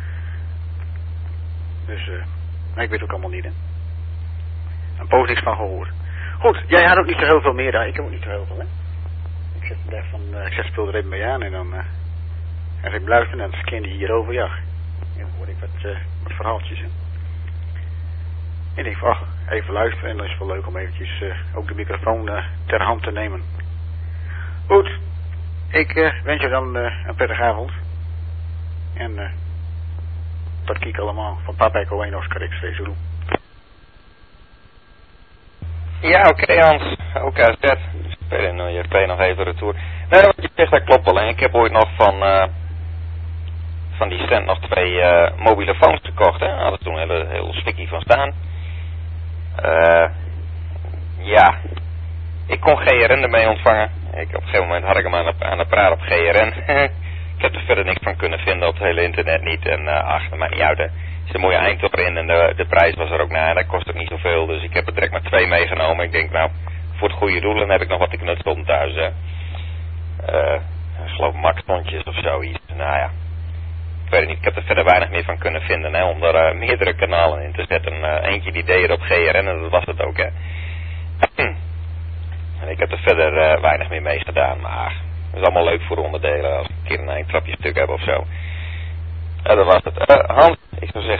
Dus, uh, maar ik weet ook allemaal niet, hè. Een poos niks van gehoord. Goed, jij had ook niet zo heel veel meer daar. Ik heb ook niet zo heel veel, hè. Ik zet daar van, uh, ik zet speel er even mee aan en dan, uh, en als ik luister, dan scan die hierover, ja. En dan hoor ik wat, uh, wat verhaaltjes, hè. En ik denk van, ach, even luisteren en dan is het wel leuk om eventjes uh, ook de microfoon uh, ter hand te nemen. Goed, ik uh, wens je dan uh, een prettige avond. En uh, tot kiek allemaal van Papa Echo één Oscar X-ray Zulu.
Ja, oké okay, Hans, O K Z. Spelen nou je P nog even retour. Nee, wat je zegt, dat klopt wel. En ik heb ooit nog van, uh, van die cent nog twee uh, mobiele phones gekocht. Hè. Hadden toen een heel, heel stikkie van staan. Uh, ja, ik kon G R N ermee ontvangen. Ik, op een gegeven moment had ik hem aan de, aan de praat op G R N. Ik heb er verder niks van kunnen vinden op het hele internet niet. En uh, ach, dat maakt niet uit. Er is een mooie eindtopper in en de, de prijs was er ook naar. Dat kost ook niet zoveel. Dus ik heb er direct maar twee meegenomen. Ik denk nou, voor het goede doel dan heb ik nog wat te knutselen thuis. Hè. Uh, ik geloof Max-pontjes of zoiets. Nou ja, ik weet het niet. Ik heb er verder weinig meer van kunnen vinden. Hè, om er uh, meerdere kanalen in te zetten. Uh, eentje die deed er op G R N en dat was het ook. Hè. En ik heb er verder uh, weinig meer mee gedaan. Maar het is allemaal leuk voor onderdelen. Als ik een keer een eindtrapje stuk heb of zo. Uh, dat was het. Uh, Hans, ik zou zeggen.